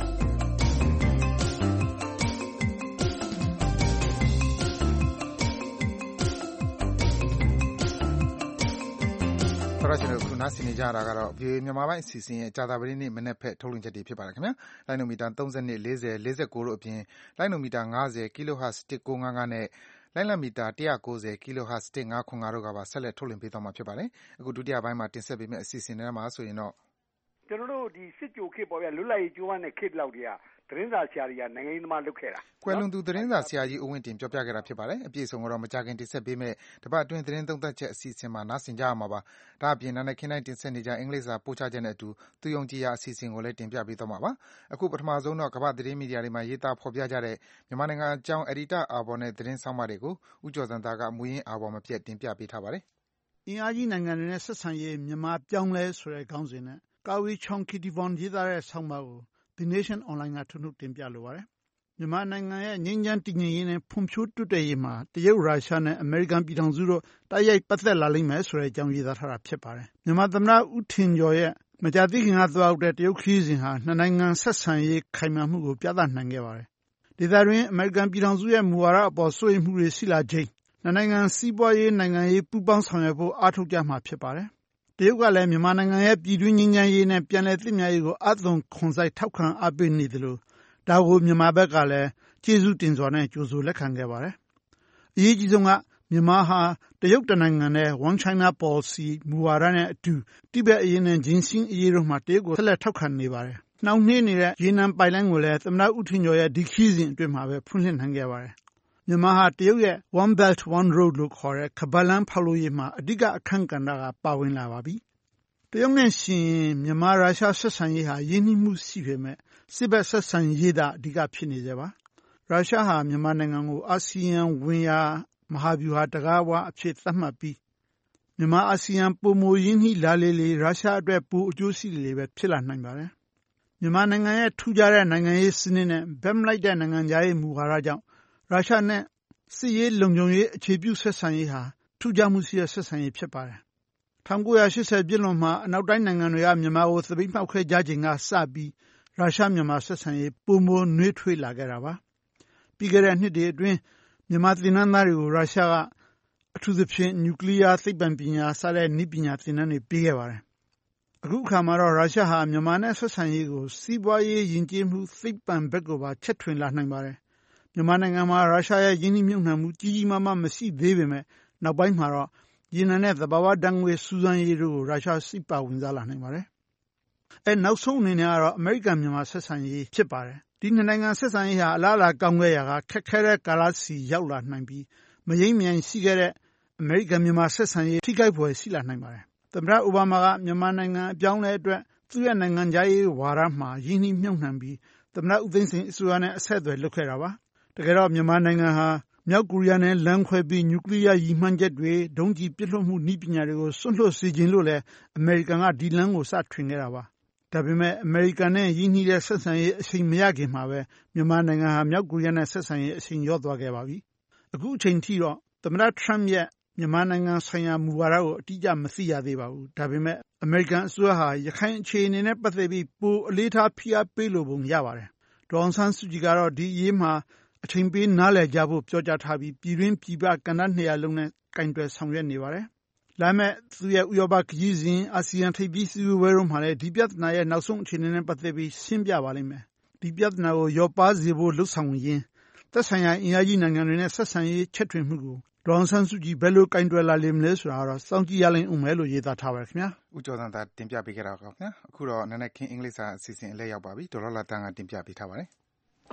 တော်ကျွန်တော်ခုနားဆင်နေကြတာကတော့ ဗွီအိုအေ မြန်မာပိုင်းအစီအစဉ်ရဲ့ကြာသပတေးနေ့မနက်ဖက်ထုတ်လွှင့်ချက်တွေဖြစ်ပါတယ်ခင်ဗျာ။လိုင်းနိုမီတာ၃၂ ၄၀ ၄၉တို့အပြင်လိုင်းနိုမီတာ၅၀ kilohertz ၁၉၅၅နဲ့လိုင်းလံမီတာ၁၉၀ kilohertz ၁၅၇၅တို့ကပါဆက်လက်ထုတ်လွှင့်ပေးသွားမှာဖြစ်ပါတယ်။အခုဒုတိယပိုင်းမှာတင်ဆက်ပေးမယ့်အစီအစဉ်တွေမှာဆိုရင်တော့ကျွန်တော်တို့ဒီစစ်ကြိုခေတ်ပေါ်ပြလွတ်လပ်ရေးကြိုးပမ်းတဲ့ခေတ်လောက်တည်းကသတင်းစာဆရာတွေကနိုင်ငံရေးသမားလုပ်ခဲ့တာကွယ်လွန်သူသတင်းစာဆရာကြီးဦးဝင်းတင်ပြောပြခဲ့တာဖြစ်ပါတယ်အပြည့်စုံကတော့မကြခင်တင်ဆက်ပေးမယ့်တပတ်အတွင်းသတင်းသုံးသပ်ချက်အစီအစဉ်မှာနားဆင်ကြရမှာပါဒါအပြင်နာနဲ့ခင်းတိုင်းတင်ဆက်နေကြအင်္ဂလိပ်စာပို့ချချက်နဲ့အတူသူယုံကြည်ရာအစီအစဉ်ကိုလည်းတင်ပြပေးသွားမှာပါအခုပထမဆုံးတော့ကမ္ဘာသတင်းမီဒီယာတွေမှာရေးသားဖော်ပြကြတဲ့မြန်မာနိုင်ငံအကြောင်းအယ်ဒီတာအာဘော်နဲ့သတင်းဆောင်မတွေကိုဦးကျော်စံသားကမူရင်းအာဘော်မပြတ်တင်ပြပေးထားပါတယ်အင်အားကြီးနိုင်ငံတွေနဲ့ဆက်ဆံရေးမြန်မာပြောင်းလဲဆိုတဲ့ခေါင်းစဉ်နဲ့ကာဝီချောင်ကီတီဗွန်ရေးသားတဲ့ဆောင်းပါးကိုThe Nation Online ကထုတ်နှုတ်တင်ပြလိုပါတယ်။မြန်မာနိုင်ငံရဲ့ငြိမ်းချမ်းတည်ငြိမ်ရေးနဲ့ဖွံ့ဖြိုးတိုးတက်ရေးမှာတရုတ်ရုရှားနဲ့အမေရိကန်ပြည်ထောင်စုတို့တိုက်ရိုက်ပတ်သက်လာလိမ့်မယ်ဆိုတဲ့အကြောင်းရေးသားထားတာဖြစ်ပါတယ်။မြန်မာသမ္မတဦးထင်ကျော်ရဲ့မကြာသေးခင်ကသွားရောက်တဲ့တရုတ်ခရီးစဉ်ဟာနှစ်နိုင်ငံဆက်ဆံရေးခိုင်မာမှုကိုပြသနိုင်ခဲ့ပါတယ်။ဒေသတွင်းအမေရိကန်ပြည်ထောင်စုရဲ့မူဝါဒအပေါ်စိုးရိမ်မှုတွေရှိလာချိန်နှစ်နိုင်ငံစီးပွားရေးနိုင်ငံရေးပူးပေါင်းဆောင်ရွက်ဖို့အားထုတ်ကြမှာဖြစ်ပါတယ်။တရုတ်ကလည်းမြန်မာနိုင်ငံရဲ့ပြည်တွင်းငြိမ်းချမ်းရေးနဲ့ပြန်လည်သင့်မြတ်ရေးကိုအသွင်ခွန်စိုက်ထောက်ခံအားပေးနေသလိုဒါကိုမြန်မာဘက်ကလည်းကျေးဇူးတင်စွာနဲ့ကြိုဆိုလက်ခံခဲ့ပါတယ်။အရေးကြီးဆုံးကမြန်မာဟာတရုတ်တနိုင်ငံနဲ့ One China Policy မူဝါဒနဲ့အတူတိဘက်အရေးနဲ့ဂျင်းရှင်းအရေးတို့မှာတရုတ်ကိုဆက်လက်ထောက်ခံနေပါတယ်။နှောင့်နှေးနေတဲ့ရေနံပိုက်လိုင်းကိုလည်းသမ္မတဦးထင်ကျော်ရဲ့ဒီခရီးစဉ်အတွင်းမှာပဲဖွင့်လှစ်နိုင်ခဲ့ပါတယ်။မြန်မာဟာတရုတ်ရဲ့ One Belt One Road လို့ခေါ်တဲ့ခါးပတ်လမ်းဖောက်လုပ်ရေးမှာအဓိကအခန်းကဏ္ဍကပါဝင်လာပါပြီ။တရုတ်နဲ့ရှင်မြန်မာရုရှားဆက်ဆံရေးဟာရင်းနှီးမှုရှိပေမဲ့စစ်ဘက်ဆက်ဆံရေးသာအဓိကဖြစ်နေကြပါ။ရုရှားဟာမြန်မာနိုင်ငံကိုအာဆီယံဝင်ရာမဟာဗျူဟာတကားဝအဖြစ်သတ်မှတ်ပြီးမြန်မာအာဆီယံပုံမရင်းနှီးလာလေလေရုရှားအတွက်ပိုအကျိုးရှိလေပဲဖြစ်လာနိုင်ပါတယ်။မြန်မာနိုင်ငံရဲ့ထူးခြားတဲ့နိုင်ငံရေးစနစ်နဲ့ဗက်မလိုက်တဲ့နိုင်ငံခြားရေးမူဝါဒကြောင့်ရုရှားနဲ့စစ်ရေးလုံခြုံရေးအခြေပြုဆက်ဆံရေးဟာထူးခြားမှုရှိတဲ့ဆက်ဆံရေးဖြစ်ပါတယ်။၁၉၈၀ပြည့်လွန်မှာအနောက်တိုင်းနိုင်ငံတွေကမြန်မာကိုသပိတ်မှောက်ခဲ့ကြချိန်ကစပြီးရုရှားမြန်မာဆက်ဆံရေးပုံမနှွေးထွေးလာခဲ့တာပါ။ပြီးခဲ့တဲ့နှစ်တွေအတွင်းမြန်မာသင်တန်းသားတွေကိုရုရှားကအထူးသဖြင့်နျူကလ িয়ার သိပ္ပံပညာစတဲ့နည်းပညာသင်တန်းတွေပေးခဲ့ပါတယ်။အခုအခါမှာတော့ရုရှားဟာမြန်မာနဲ့ဆက်ဆံရေးကိုစီးပွားရေးယဉ်ကျေးမှုသိပ္ပံဘက်ကိုပါချက်ထွင်လာနိုင်ပါတယ်။မြန်မာနိုင်ငံမှာရုရှားရဲ့ယင်းနှိမ့်မြုပ်နှံမှုကြီးကြီးမားမားမရှိသေးပေမဲ့နောက်ပိုင်းမှာတော့ရေနံနဲ့သဘာဝဓာတ်ငွေစူးစမ်းရေးတို့ကိုရုရှားစိတ်ပါဝင်စားလာနိုင်ပါတယ်။အဲနောက်ဆုံးအနေနဲ့ကတော့အမေရိကန်မြန်မာဆက်ဆံရေးဖြစ်ပါတယ်။ဒီနှစ်နိုင်ငံဆက်ဆံရေးဟာအလားအလာကောင်းခဲ့ရာကခက်ခဲတဲ့ကာလစီရောက်လာနိုင်ပြီးမရိမ့်မြန်ရှိခဲ့တဲ့အမေရိကန်မြန်မာဆက်ဆံရေးထိခိုက်ဖွယ်ရှိလာနိုင်ပါတယ်။သမ္မတအိုဘားမားကမြန်မာနိုင်ငံအပြောင်းအလဲအတွက်သူ့ရဲ့နိုင်ငံခြားရေးဝါဒမှာရင်းနှီးမြှုပ်နှံပြီးသမ္မတဦးသိန်းစိန်အစိုးရနဲ့အဆက်အသွယ်လုပ်ခဲ့တာပါ။တကယ်တော့မြန်မာနိုင်ငံဟာမြောက်ကိုရီးယားနဲ့လမ်းခွဲပြီးနျူကလ িয়ার ရည်မှန်းချက်တွေဒုံးကျည်ပစ်လွှတ်မှုနည်းပညာတွေကိုစွန့်လွှတ်စေခြင်းလို့လည်းအမေရိကန်ကဒီလမ်းကိုစထွင်ခဲ့တာပါ။ဒါပေမဲ့အမေရိကန်နဲ့ရင်းနှီးတဲ့ဆက်ဆံရေးအချိန်မရခင်မှာပဲမြန်မာနိုင်ငံဟာမြောက်ကိုရီးယားနဲ့ဆက်ဆံရေးအချိန်ရော့သွားခဲ့ပါပြီ။အခုအချိန်ထိတော့သမ္မတထရမ့်ရဲ့မြန်မာနိုင်ငံဆိုင်ရာမူဝါဒကိုအတိအကျမသိရသေးပါဘူး။ဒါပေမဲ့အမေရိကန်အစိုးရဟာရခိုင်အခြေအနေနဲ့ပတ်သက်ပြီးပိုအလေးထားဖိအားပေးလိုပုံရပါတယ်။ဒေါ်အောင်ဆန်းစုကြည်ကတော့ဒီအရေးမှာအချိန်ပေးနားလည်ကြဖို့ပြောကြားထားပြီးပြည်တွင်းပြည်ပကဏ္ဍနှစ်ရပ်လုံးနဲ့ကင်တွယ်ဆောင်ရွက်နေပါတယ်။လာမယ့်သူရဲ့ဥရောပခရီးစဉ်အာဆီယံထိပ်သီးစည်းဝေးပွဲတို့မှာလည်းဒီပြဿနာရဲ့နောက်ဆုံးအခြေအနေနဲ့ပတ်သက်ပြီးရှင်းပြပါလိမ့်မယ်။ဒီပြဿနာကိုရောပါစေဖို့လှုပ်ဆောင်ရင်းသက်ဆိုင်ရာအင်အားကြီးနိုင်ငံတွေနဲ့ဆက်ဆံရေးချက်ထွင်မှုကိုဒေါ်အောင်ဆန်းစုကြည်ဘယ်လိုကင်တွယ်လာလိမ့်မလဲဆိုတာကတော့စောင့်ကြည့်ရလိမ့်ဦးမယ်လို့ရေးသားထားပါတယ်ခင်ဗျာ။ဦးကျော်စံသာတင်ပြပေးခဲ့တာပါခင်ဗျာ။အခုတော့နနက်ခင်းအင်္ဂလိပ်စာအစီအစဉ်အလဲရောက်ပါပြီ။ဒေါ်လာလာတန်းကတင်ပြပေးထားပါတယ်။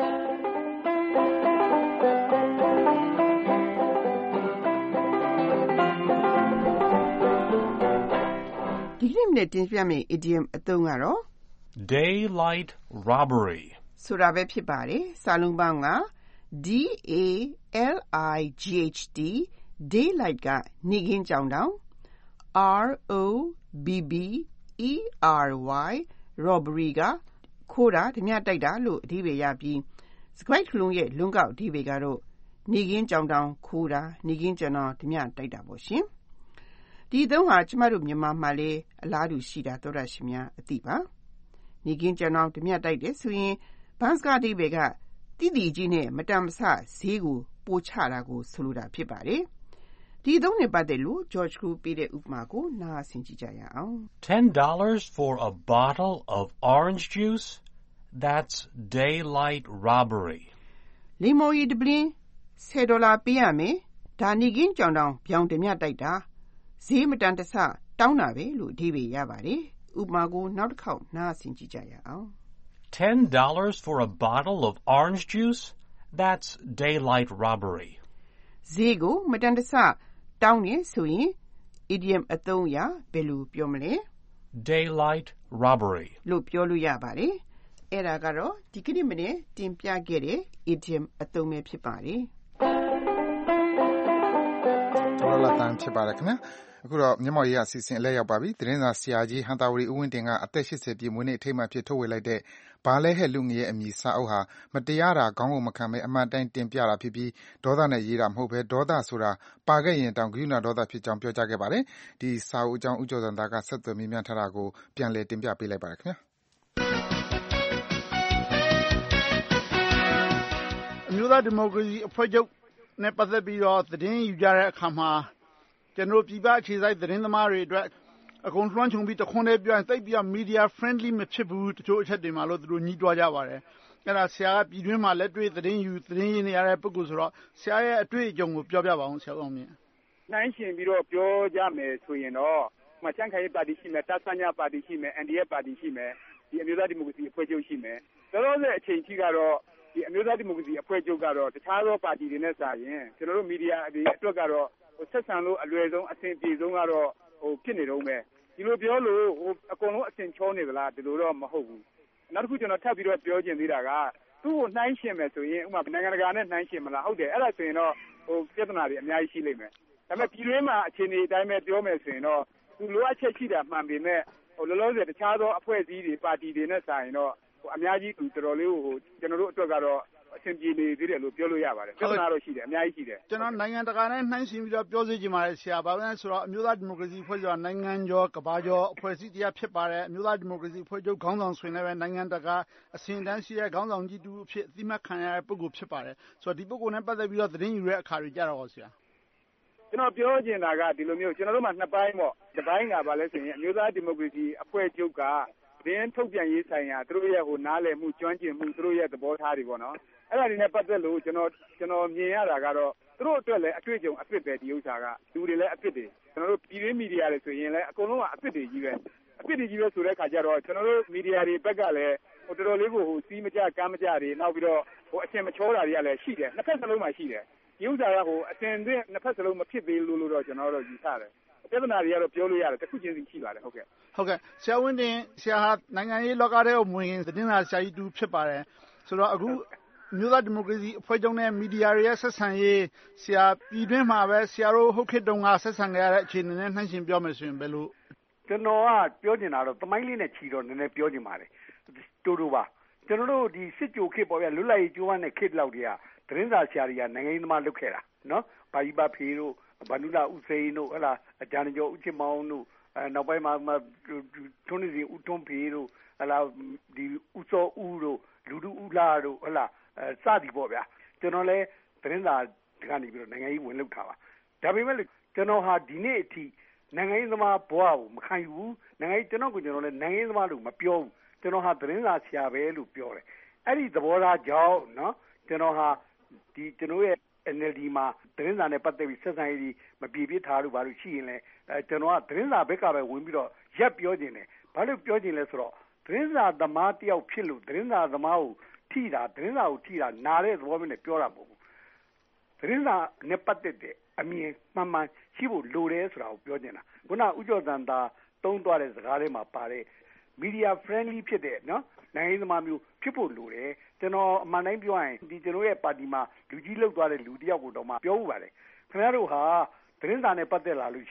ဒီနေ့မနေ့တင်ပြမယ့် idiom အသုံးကတော့ daylight robbery ဆိုတာပဲဖြစ်ပါတယ်။စာလုံးပေါင်းက D A L I G H T daylight ကနေ့ခင်းကြောင်တောင် R O B B E R Y robbery ကခိုးတာဓမြတိုက်တာလို့အဓိပ္ပာယ်ရပြီးစကားလုံးရဲ့လွန်ကောက်အဓိပ္ပာယ်ကတော့နေကင်းကြောင်တောင်ခိုးတာနေကင်းကြောင်တောင်ဓမြတိုက်တာပေါ့ရှင်ဒီအသုံးဟာကျမတို့မြန်မာမှာလည်းအလားတူရှိတာသောတာရှင်များအသိပါနေကင်းကြောင်တောင်ဓမြတိုက်တယ်ဆိုရင်ဘန်းစကားအဓိပ္ပာယ်ကတိတိကြီးနဲ့မတန်မဆဈေးကိုပို့ချတာကိုဆိုလိုတာဖြစ်ပါတယ်ဒီအသုံးနဲ့ပတ်သက်လို့ George ကိုပေးတဲ့ဥပမာကိုနားဆင်ကြည့်ကြရအောင် Ten dollars for a bottle of orange juice? That's daylight robbery. လိမ္မော်ရီတပလင်းဆယ်ဒေါ်လာပေးရမယ်ဒါနေကင်းကြောင်တောင်ပြောင်းဓမြတိုက်တာဈေးမတန်တဆတောင်းတာပဲလို့အဓိပ္ပာယ်ရပါတယ်ဥပမာကိုနောက်တစ်ခေါက်နားဆင်ကြည့်ကြရအောင် Ten dollars for a bottle of orange juice? That's daylight robbery. ဈေးကိုမတန်တဆတောင်းနေဆိုရင် idiom အသုံးအရဘယ်လိုပြောမလဲ Daylight robbery လို့ပြောလို့ရပါတယ်အဲ့ဒါကတော့ဒီကနေ့မနေ့တင်ပြခဲ့တဲ့ idiom အသုံးပဲဖြစ်ပါတယ်တော်လာတန်ဖြစ်ပါတယ်ခင်ဗျာအခုတော့မျက်မှောက်ရေးအစီအစဉ်အလဲရောက်ပါပြီသတင်းစာဆရာကြီးဟန်တာဝရီဦးဝင်းတင်ကအသက်၈၀ပြည့်မွေးနေ့အထိမ်းအမှတ်ဖြစ်ထုတ်ဝေလိုက်တဲ့ဘာလဲဟဲ့လူငယ်ရဲ့အမည်စာအုပ်ဟာမတရားတာခေါင်းကိုမခံပဲအမှန်တိုင်းတင်ပြတာဖြစ်ပြီးဒေါသနဲ့ရေးတာမဟုတ်ပဲဒေါသဆိုတာပါခဲ့ရင်တောင်ဂရုဏာဒေါသဖြစ်ကြောင်းပြောကြားခဲ့ပါတယ်ဒီစာအုပ်အကြောင်းဦးကျော်စံသားကဆက်သွယ်မေးမြန်းထားတာကိုပြန်လည်တင်ပြပေးလိုက်ပါတယ်ခင်ဗျာအမျိုးသားဒီမိုကရေစီအဖွဲ့ချုပ်နဲ့ပတ်သက်ပြီးတော့သတင်းယူကြတဲ့အခါမှာကျွန်တော်ပြည်ပအခြေစိုက်သတင်းသမားတွေအတွက်အကုန်လွှမ်းခြုံပြီးတခွန်းတည်းပြောရင်သိပ်ပြီး media friendly မဖြစ်ဘူးတချို့အချက်တွေမှာလို့သူတို့ညှိတွားကြပါတယ်အဲ့ဒါဆရာကပြည်တွင်းမှာလက်တွေ့သတင်းယူသတင်းရင်းနေရတဲ့ပုဂ္ဂိုလ်ဆိုတော့ဆရာရဲ့အတွေ့အကြုံကိုပြောပြပါအောင်ဆရာအောင်မြင်နှိုင်းရှင်ပြီးတော့ပြောကြမယ်ဆိုရင်တော့မချမ်းခိုင်ပါတီရှိမယ်တာဆန်ညာပါတီရှိမယ် N D F ပါတီရှိမယ်ဒီအမျိုးသားဒီမိုကရေစီအဖွဲ့ချုပ်ရှိမယ်တော်တော်နဲ့အချိန်ကြီးကတော့ဒီအမျိုးသားဒီမိုကရေစီအဖွဲ့ချုပ်ကတော့တခြားသောပါတီတွေနဲ့စာရင်ကျွန်တော်တို့မီဒီယာတွေအတွက်ကတော့ဆက်ဆံလို့အလွယ်ဆုံးအဆင်ပြေဆုံးကတော့ဟိုဖြစ်နေတော့မယ်ဒီလိုပြောလို့ဟိုအကုန်လုံးအဆင်ချောနေသလားဒီလိုတော့မဟုတ်ဘူးနောက်တစ်ခုကျွန်တော်ထပ်ပြီးတော့ပြောချင်သေးတာကသူ့ကိုနှိုင်းရှင်မယ်ဆိုရင်ဥပမာနိုင်ငံတကာနဲ့နှိုင်းရှင်မလားဟုတ်တယ်အဲ့ဒါဆိုရင်တော့ဟိုပြဿနာတွေအများကြီးရှိလိမ့်မယ်ဒါပေမဲ့ပြည်တွင်းမှာအခြေအနေအတိုင်းပဲပြောမယ်ဆိုရင်တော့သူလိုအပ်ချက်ရှိတာမှန်ပေမဲ့ဟိုလောလောဆယ်တခြားသောအဖွဲ့အစည်းတွေပါတီတွေနဲ့ဆိုင်တော့ဟိုအများကြီးသူတော်တော်လေးဟိုကျွန်တော်တို့အတွက်ကတော့အဆင်ပြေနေသေးတယ်လို့ပြောလို့ရပါတယ်ပြဿနာတော့ရှိတယ်အများကြီးရှိတယ်ကျွန်တော်နိုင်ငံတကာနဲ့နှိုင်းယှဉ်ပြီးတော့ပြောစေချင်ပါတယ်ဆရာဘာလို့လဲဆိုတော့အမျိုးသားဒီမိုကရေစီအဖွဲ့ချုပ်ကနိုင်ငံကျော်ကမ္ဘာကျော်အဖွဲ့အစည်းတရားဖြစ်ပါတယ်အမျိုးသားဒီမိုကရေစီအဖွဲ့ချုပ်ခေါင်းဆောင်ဆိုရင်လည်းနိုင်ငံတကာအဆင့်တန်းရှိတဲ့ခေါင်းဆောင်ကြီးတူအဖြစ်အသိမှတ်ခံရတဲ့ပုဂ္ဂိုလ်ဖြစ်ပါတယ်ဆိုတော့ဒီပုဂ္ဂိုလ်နဲ့ပတ်သက်ပြီးတော့သတင်းယူတဲ့အခါတွေကြတော့ဆရာကျွန်တော်ပြောချင်တာကဒီလိုမျိုးကျွန်တော်တို့မှာနှစ်ပိုင်းပေါ့တစ်ပိုင်းကဘာလဲဆိုရင်အမျိုးသားဒီမိုကရေစီအဖွဲ့ချုပ်ကသတင်းထုတ်ပြန်ရေးဆိုင်ရာသူတို့ရဲ့ဟိုနားလည်မှုကျွမ်းကျင်မှုသူတို့ရဲ့သဘောထားတွေပေါ့နော်အဲ့ဒါတွေနဲ့ပတ်သက်လို့ကျွန်တော်ကျွန်တော်မြင်ရတာကတော့သူတို့အတွက်လည်းအတွေ့အကြုံအဖြစ်ပဲဒီဥစ္စာကလူတွေလည်းအဖြစ်တွေကျွန်တော်တို့ပြည်တွင်းမီဒီယာတွေဆိုရင်လည်းအကုန်လုံးကအဖြစ်တွေကြီးပဲအဖြစ်တွေကြီးပဲဆိုတဲ့ခါကျတော့ကျွန်တော်တို့မီဒီယာတွေဘက်ကလည်းဟိုတော်တော်လေးကိုဟိုစီးမကြကမ်းမကြတွေနောက်ပြီးတော့ဟိုအရှင်မချောတာတွေကလည်းရှိတယ်နှစ်ဖက်စလုံးမှာရှိတယ်ဒီဥစ္စာကဟိုအတင်တဲ့နှစ်ဖက်စလုံးမဖြစ်သေးလို့လို့တော့ကျွန်တော်တို့ယူဆတယ်ပြဿနာတွေကတော့ပြောလို့ရတယ်တစ်ခုချင်းစီရှိပါတယ်ဟုတ်ကဲ့ဟုတ်ကဲ့ဆရာဝင်းတင်ဆရာဟာနိုင်ငံရေးလောကထဲကိုဝင်သတင်းစာဆရာကြီးတူဖြစ်ပါတယ်ဆိုတော့အခုမျိုးသားဒီမိုကရေစီအဖွဲ့ချုပ်နဲ့မီဒီယာတွေရဲ့ဆက်ဆံရေးဆရာပြည်တွင်းမှာပဲဆရာတို့ဟုတ်ခေတ်တုန်းကဆက်ဆံကြရတဲ့အခြေအနေနဲ့နှိုင်းယှဉ်ပြောမယ်ဆိုရင်ဘယ်လိုကျွန်တော်ကပြောချင်တာတော့သမိုင်းလေးနဲ့ချီတော့နည်းနည်းပြောချင်ပါတယ်တူတူပါကျွန်တော်တို့ဒီစစ်ကြိုခေတ်ပေါ့ဗျာလွတ်လပ်ရေးကြိုးပမ်းတဲ့ခေတ်လောက်တည်းကသတင်းစာဆရာတွေကနိုင်ငံရေးသမားလုပ်ခဲ့တာနော်ဘာကြီးပါဖေးတို့ဘာနုလာဦးစိန်တို့ဟလာအကြံကျော်ဦးချစ်မောင်တို့အဲနောက်ပိုင်းမှာထွန်းနေစီဦးထွန်းဖေးတို့ဟလာဒီဦးစောဦးတို့လူလူဦးလာတို့ဟလာအဲစသည်ပေါ့ဗျာကျွန်တော်လည်းသတင်းစာကနေပြီးတော့နိုင်ငံရေးဝင်လုပ်ထားပါဒါပေမဲ့ကျွန်တော်ဟာဒီနေ့အထိနိုင်ငံရေးသမားဘဝကိုမခံယူဘူးနိုင်ငံရေးကျွန်တော်ကိုကျွန်တော်လည်းနိုင်ငံရေးသမားလို့မပြောဘူးကျွန်တော်ဟာသတင်းစာဆရာပဲလို့ပြောတယ်အဲ့ဒီသဘောထားကြောင့်နော်ကျွန်တော်ဟာဒီကျွန်တော်ရဲ့ N L D မှာသတင်းစာနဲ့ပတ်သက်ပြီးဆက်ဆံရေးမပြေပြစ်ထားလို့ဘာလို့ရှိရင်လဲအဲကျွန်တော်ကသတင်းစာဘက်ကပဲဝင်ပြီးတော့ရက်ပြောခြင်းတယ်ဘာလို့ပြောခြင်းလဲဆိုတော့သတင်းစာသမားတယောက်ဖြစ်လို့သတင်းစာသမားကိုထိတာသတင်းစာကိုထိတာနားတဲ့သဘောမျိုးနဲ့ပြောတာမဟုတ်ဘူးသတင်းစာနဲ့ပတ်သက်တဲ့အမြင်မှန်မှန်ရှိဖို့လိုတယ်ဆိုတာကိုပြောနေတာခုနဦးကျော်သန်သာတုံးသွားတဲ့စကားထဲမှာပါတဲ့ media friendly ဖြစ်တဲ့နော်နိုင်ငံသမားမျိုးဖြစ်ဖို့လိုတယ်ကျွန်တော်အမှန်တိုင်းပြောရင်ဒီကျွန်တော်ရဲ့ပါတီမှာလူကြီးလောက်သွားတဲ့လူတယောက်ကိုတော့မှပြောဥပါတယ်ခင်ဗျားတို့ဟာသတင်းစာနဲ့ပတ်သက်လာလို့ရှိရင်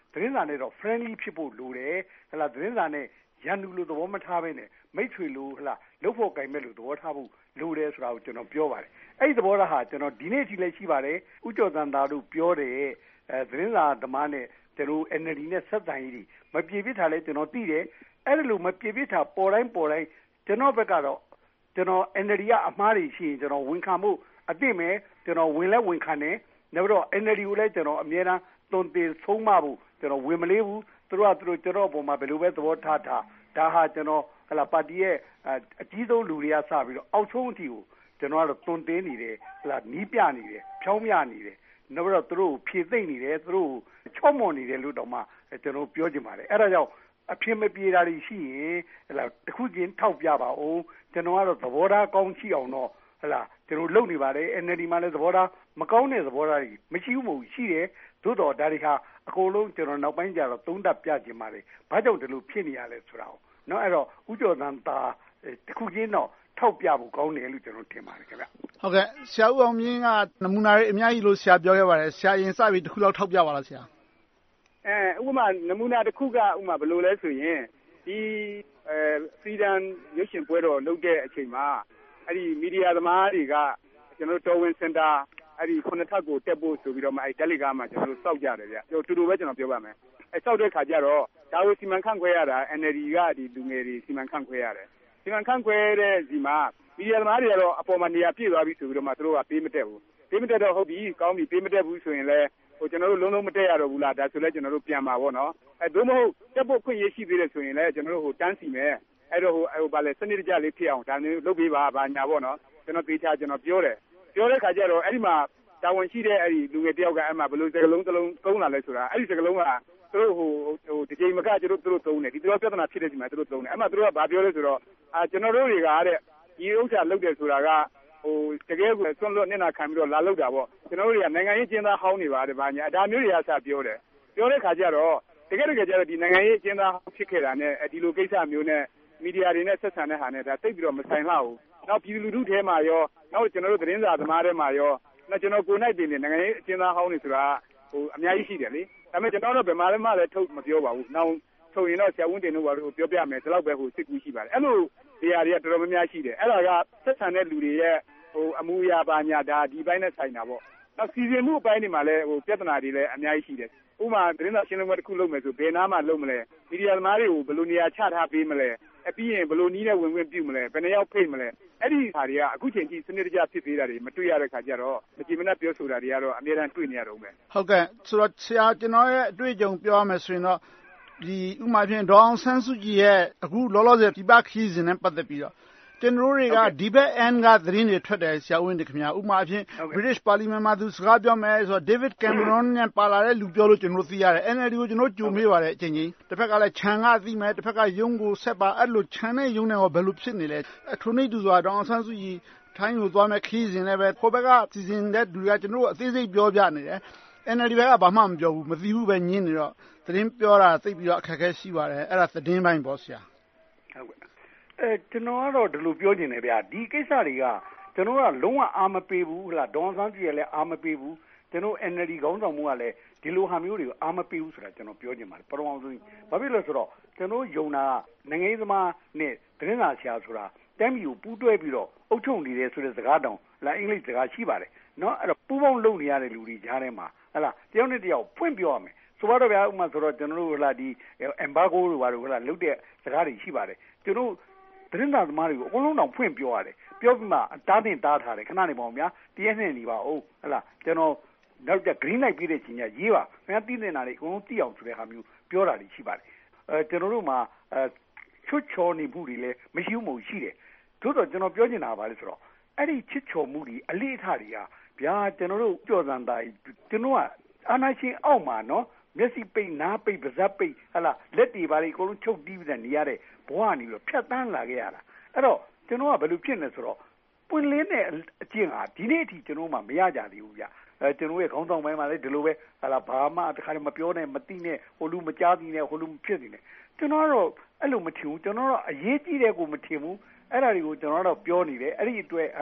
သတင်းစာနဲ့တော့ friendly ဖြစ်ဖို့လိုတယ်ဟလာသတင်းစာနဲ့ရန်သူလိုသဘောမထားဘဲနဲ့မိတ်ဆွေလိုဟလာလုပ်ဖို့ကြိုင်မဲ့လို့သဘောထားဖို့လိုတယ်ဆိုတာကိုကျွန်တော်ပြောပါတယ်အဲ့ဒီသဘောထားဟာကျွန်တော်ဒီနေ့အထိလည်းရှိပါတယ်ဥကျော်သံသာတို့ပြောတယ်အဲသတင်းစာသမားနဲ့ကျွန်တော် N L D နဲ့ဆက်ဆံရေးတွေမပြေပြစ်ထားလဲကျွန်တော်သိတယ်အဲ့ဒါလိုမပြေပြစ်ထားပေါ်တိုင်းပေါ်တိုင်းကျွန်တော်ဘက်ကတော့ကျွန်တော် N L D ကအမှားတွေရှိရင်ကျွန်တော်ဝန်ခံမှုအသိမဲ့ကျွန်တော်ဝင်လဲဝန်ခံတယ်နောက်တော့ N L D ကိုလည်းကျွန်တော်အမြဲတမ်းသွန်သင်ဆုံးမဖို့ကျွန်တော်ဝင်မလေးဘူးသူတို့ကသူတို့ကျွန်တော်ပုံမှာဘယ်လိုပဲသဘောထားထားဒါဟာကျွန်တော်ဟလာပါတီရဲ့အကြီးဆုံးလူတွေကစပြီးတော့အောက်ဆုံးအထိကိုကျွန်တော်ကတော့သွန်သင်နေတယ်ဟလာနီးပြနေတယ်ဖြောင်းပြနေတယ်နောက်တော့သူတို့ဖြည့်သိမ့်နေတယ်သူတို့ချော့မော်နေတယ်လို့တော့မှကျွန်တော်ပြောချင်ပါတယ်အဲ့ဒါကြောင့်အဖြစ်မပြေတာတွေရှိရင်ဟလာတစ်ခုချင်းထောက်ပြပါအောင်ကျွန်တော်ကတော့သဘောထားကောင်းရှိအောင်တော့ဟလာကျွန်တော်လုပ်နေပါတယ် N L D မှာလည်းသဘောထားမကောင်းတဲ့သဘောထားတွေမရှိဘူးမဟုတ်ရှိတယ်သို့တော်ဒါတွေဟာအကုန်လုံးကျွန်တော်နောက်ပိုင်းကျတော့သုံးသပ်ပြချင်ပါတယ်ဘာကြောင့်ဒီလိုဖြစ်နေရလဲဆိုတာကိုเนาะအဲ့တော့ဥကျော်သံသာတစ်ခုချင်းတော့ထောက်ပြဖို့ကောင်းတယ်လို့ကျွန်တော်ထင်ပါတယ်ခင်ဗျဟုတ်ကဲ့ဆရာဦးအောင်မြင့်ကနမူနာတွေအများကြီးလို့ဆရာပြောခဲ့ပါတယ်ဆရာရင်စပြီးတစ်ခုလောက်ထောက်ပြပါလားဆရာအဲဥပမာနမူနာတစ်ခုကဥပမာဘယ်လိုလဲဆိုရင်ဒီအဲ Freedom ရုပ်ရှင်ပွဲတော်လုပ်တဲ့အချိန်မှာအဲ့ဒီမီဒီယာသမားတွေကကျွန်တော်တော်ဝင်စင်တာအဲ့ဒီခုနှစ်ထပ်ကိုတက်ဖို့ဆိုပြီးတော့မှအဲ့တယ်လီဂရမ်မှာကျွန်တော်စောက်ကြတယ်ဗျကျွန်တော်တူတူပဲကျွန်တော်ပြောပါမယ်အဲ့စောက်တဲ့ခါကျတော့ဒါကိုစီမံခန့်ခွဲရတာ N L D ကဒီလူငယ်တွေစီမံခန့်ခွဲရတယ်စီမံခန့်ခွဲတဲ့ဒီမှာမီဒီယာသမားတွေကတော့အပေါ်မှာနေရာပြည့်သွားပြီဆိုပြီးတော့မှသူတို့ကပေးမတက်ဘူးပေးမတက်တော့ဟုတ်ပြီကောင်းပြီပေးမတက်ဘူးဆိုရင်လည်းဟိုကျွန်တော်တို့လုံးလုံးမတက်ရတော့ဘူးလားဒါဆိုလဲကျွန်တော်တို့ပြန်ပါပေါ့နော်အဲသို့မဟုတ်တက်ဖို့ခွင့်ရရှိသေးတယ်ဆိုရင်လည်းကျွန်တော်တို့ဟိုတန်းစီမယ်အဲ့တော့ဟိုဟိုဗာလဲစနစ်တကျလေးဖြစ်အောင်ဒါမျိုးလုပ်ပေးပါဗာညာပေါ့နော်ကျွန်တော်ပေးချကျွန်တော်ပြောတယ်ပြောတဲ့ခါကျတော့အဲ့ဒီမှာတာဝန်ရှိတဲ့အဲ့ဒီလူငယ်တယောက်ကအဲ့မှာဘယ်လိုစကလုံးစလုံးသုံးလာလဲဆိုတာအဲ့ဒီစကလုံးကသူတို့ဟိုဟိုဒီချိန်မကကျွန်တော်တို့သုံးတယ်ဒီတော့ပြဿနာဖြစ်တဲ့ချိန်မှာသူတို့သုံးတယ်အဲ့မှာသူတို့ကဘာပြောလဲဆိုတော့အာကျွန်တော်တို့တွေကတဲ့ဒီဥစ္စာလုပ်တယ်ဆိုတာကဟိုတကယ်ကိုဆွန့်လွတ်နေတာခံပြီးတော့လာလုပ်တာပေါ့ကျွန်တော်တို့တွေကနိုင်ငံရေးကျင်းသားဟောင်းနေပါတယ်ဗာညာဒါမျိုးတွေကစပြောတယ်ပြောတဲ့ခါကျတော့တကယ်တကယ်ကျတော့ဒီနိုင်ငံရေးကျင်းသားဖြစ်ခဲ့တာနဲ့ဒီလိုကိစ္စမျိုးနဲ့မီဒီယာတွေနဲ့ဆက်ဆံတဲ့ဟာနဲ့ဒါတိတ်ပြီးတော့မဆိုင်လှဘူးနောက်ပြည်သူလူထုထဲမှာရောနောက်ကျွန်တော်တို့သတင်းစာသမားတွေမှာရောနောက်ကျွန်တော်ကိုယ်နိုင်တင်နေနိုင်ငံရေးအကျဉ်းသားဟောင်းနေဆိုတာဟိုအများကြီးရှိတယ်လေဒါပေမဲ့ကျွန်တော်တို့ဘယ်မှာမှလည်းထုတ်မပြောပါဘူးနောက်ထုတ်ရင်တော့ဆရာဝန်တင်တို့ဘာလို့ပြောပြမယ်ဒီလောက်ပဲဟိုစစ်ကူရှိပါတယ်အဲ့လိုနေရာတွေကတော်တော်များများရှိတယ်အဲ့ဒါကဆက်ဆံတဲ့လူတွေရဲ့ဟိုအမှုရာပါညာဒါဒီပိုင်းနဲ့ဆိုင်တာပေါ့နောက်စီစဉ်မှုအပိုင်းတွေမှာလည်းဟိုပြဿနာတွေလည်းအများကြီးရှိတယ်ဥပမာသတင်းစာရှင်းလင်းပွဲတစ်ခုလုပ်မယ်ဆိုဘယ်နားမှလုပ်မလဲမီဒီယာသမားတွေကိုဘယ်လိုနေရာချထားပေးမလဲအပြီးရင်ဘယ်လိုနည်းနဲ့ဝင်ဝင်ပြုမလဲဘယ်နှယောက်ဖိတ်မလဲအဲ့ဒီဟာတွေကအခုချိန်ကြီးစနစ်တကျဖြစ်သေးတာတွေမတွေ့ရတဲ့ခါကျတော့မကြည်မနှက်ပြောဆိုတာတွေကတော့အများအားတွေ့နေရတော့မယ်ဟုတ်ကဲ့ဆိုတော့ဆရာကျွန်တော်ရဲ့အတွေ့အကြုံပြောရမယ်ဆိုရင်တော့ဒီဥမာဖြင့်ဒေါအောင်ဆန်းစုကြည်ရဲ့အခုလောလောဆယ်ပြပခီးစဉ်နဲ့ပတ်သက်ပြီးတော့ကျွန်တော်တွေကဒီဘက် end ကသတင်းတွေထွက်တယ်ဆရာဦးတင်ခင်ဗျာဥပမာအဖြစ် British Parliament မှာသူစကားပြောမယ်ဆိုတော့ David Cameron နဲ့ပါလာတဲ့လူပြောလို့ကျွန်တော်သိရတယ် N L D ကိုကျွန်တော်ကြိုမေးပါတယ်အချိန်ချင်းတစ်ဖက်ကလည်းခြံကသိမယ်တစ်ဖက်ကယုံကိုဆက်ပါအဲ့လိုခြံနဲ့ယုံနဲ့ရောဘယ်လိုဖြစ်နေလဲထိုနေ့သူဆိုတာဒေါအောင်ဆန်းစုကြည်ထိုင်းကိုသွားမယ်ခီးစဉ်လည်းပဲခိုးဘက်ကစီစဉ်တဲ့လူကကျွန်တော်အသေးစိတ်ပြောပြနေတယ် N L D ဘက်ကဘာမှမပြောဘူးမသိဘူးပဲညင်းနေတော့သတင်းပြောတာသိပြီးတော့အခက်အခဲရှိပါတယ်အဲ့ဒါသတင်းပိုင်းပေါ့ဆရာဟုတ်ကဲ့အဲကျွန်တော်ကတော့ဒီလိုပြောနေတယ်ဗျာဒီကိစ္စတွေကကျွန်တော်ကလုံးဝအာမပေးဘူးဟလားဒေါန်ဆန်းကြည်ကလည်းအာမပေးဘူးကျွန်တော် N L D ခေါင်းဆောင်မှုကလည်းဒီလိုဟာမျိုးတွေကိုအာမပေးဘူးဆိုတာကျွန်တော်ပြောချင်ပါတယ်ပထမဆုံးဘာဖြစ်လဲဆိုတော့ကျွန်တော်ယုံတာနိုင်ငံရေးသမားနဲ့သတင်းစာဆရာဆိုတာတမ်းမျိုးပူးတွဲပြီးတော့အုပ်ချုပ်နေတယ်ဆိုတဲ့စကားတောင်လာအင်္ဂလိပ်စကားရှိပါတယ်နော်အဲ့တော့ပူးပေါင်းလုပ်နေရတဲ့လူတွေကြားထဲမှာဟလားတယောက်နဲ့တယောက်ဖွင့်ပြောရမယ်ဆိုတော့ဗျာဥပမာဆိုတော့ကျွန်တော်တို့ဟလာဒီ embargo တွေဘာလို့ဟလာလုပ်တဲ့စကားတွေရှိပါတယ်ကျွန်တော်သတင်းစာသမားတွေကိုအကုန်လုံးတောင်ဖွင့်ပြောရတယ်ပြောပြီးမှတားတင်တားထားတယ်ခဏနေပါဦးဗျာတရက်နဲ့နေပါဦးဟလာကျွန်တော်နောက်ကျ green light ပြည့်တဲ့ချိန်ကျရေးပါခင်ဗျားသိနေတာတွေအကုန်လုံးသိအောင်ဆိုတဲ့ဟာမျိုးပြောတာတွေရှိပါတယ်အဲကျွန်တော်တို့မှာအဲချွတ်ချော်နေမှုတွေလည်းမရှိဘူးမဟုတ်ရှိတယ်သို့တော့ကျွန်တော်ပြောချင်တာပါလေဆိုတော့အဲ့ဒီချစ်ချော်မှုတွေအလေးအထားတွေကဗျာကျွန်တော်တို့ကြော်စံသားကျွန်တော်ကအာနာရှင်အောက်မှာနော်မျက်စိပိတ်နားပိတ်ပါးစပ်ပိတ်ဟလာလက်တွေပါလေအကုန်လုံးချုပ်တီးပြီးနေရတဲ့ဘဝနေပြီးဖြတ်တန်းလာခဲ့ရတာအဲ့တော့ကျွန်တော်ကဘယ်လိုဖြစ်နေဆိုတော့ပွင့်လင်းတဲ့အကျင့်ဟာဒီနေ့အထိကျွန်တော်မှမရကြသေးဘူးဗျအဲကျွန်တော်ရဲ့ခေါင်းဆောင်ပိုင်းမှာလည်းဒီလိုပဲဟလာဘာမှတခါတည်းမပြောနဲ့မသိနဲ့ဟိုလူမကြားသိနဲ့ဟိုလူမဖြစ်နေနဲ့ကျွန်တော်ကတော့အဲ့လိုမထင်ဘူးကျွန်တော်တော့အရေးကြီးတဲ့ကိုမထင်ဘူးအဲ့ဒါတွေကိုကျွန်တော်တော့ပြောနေတယ်အဲ့ဒီအတွက်ဟလာ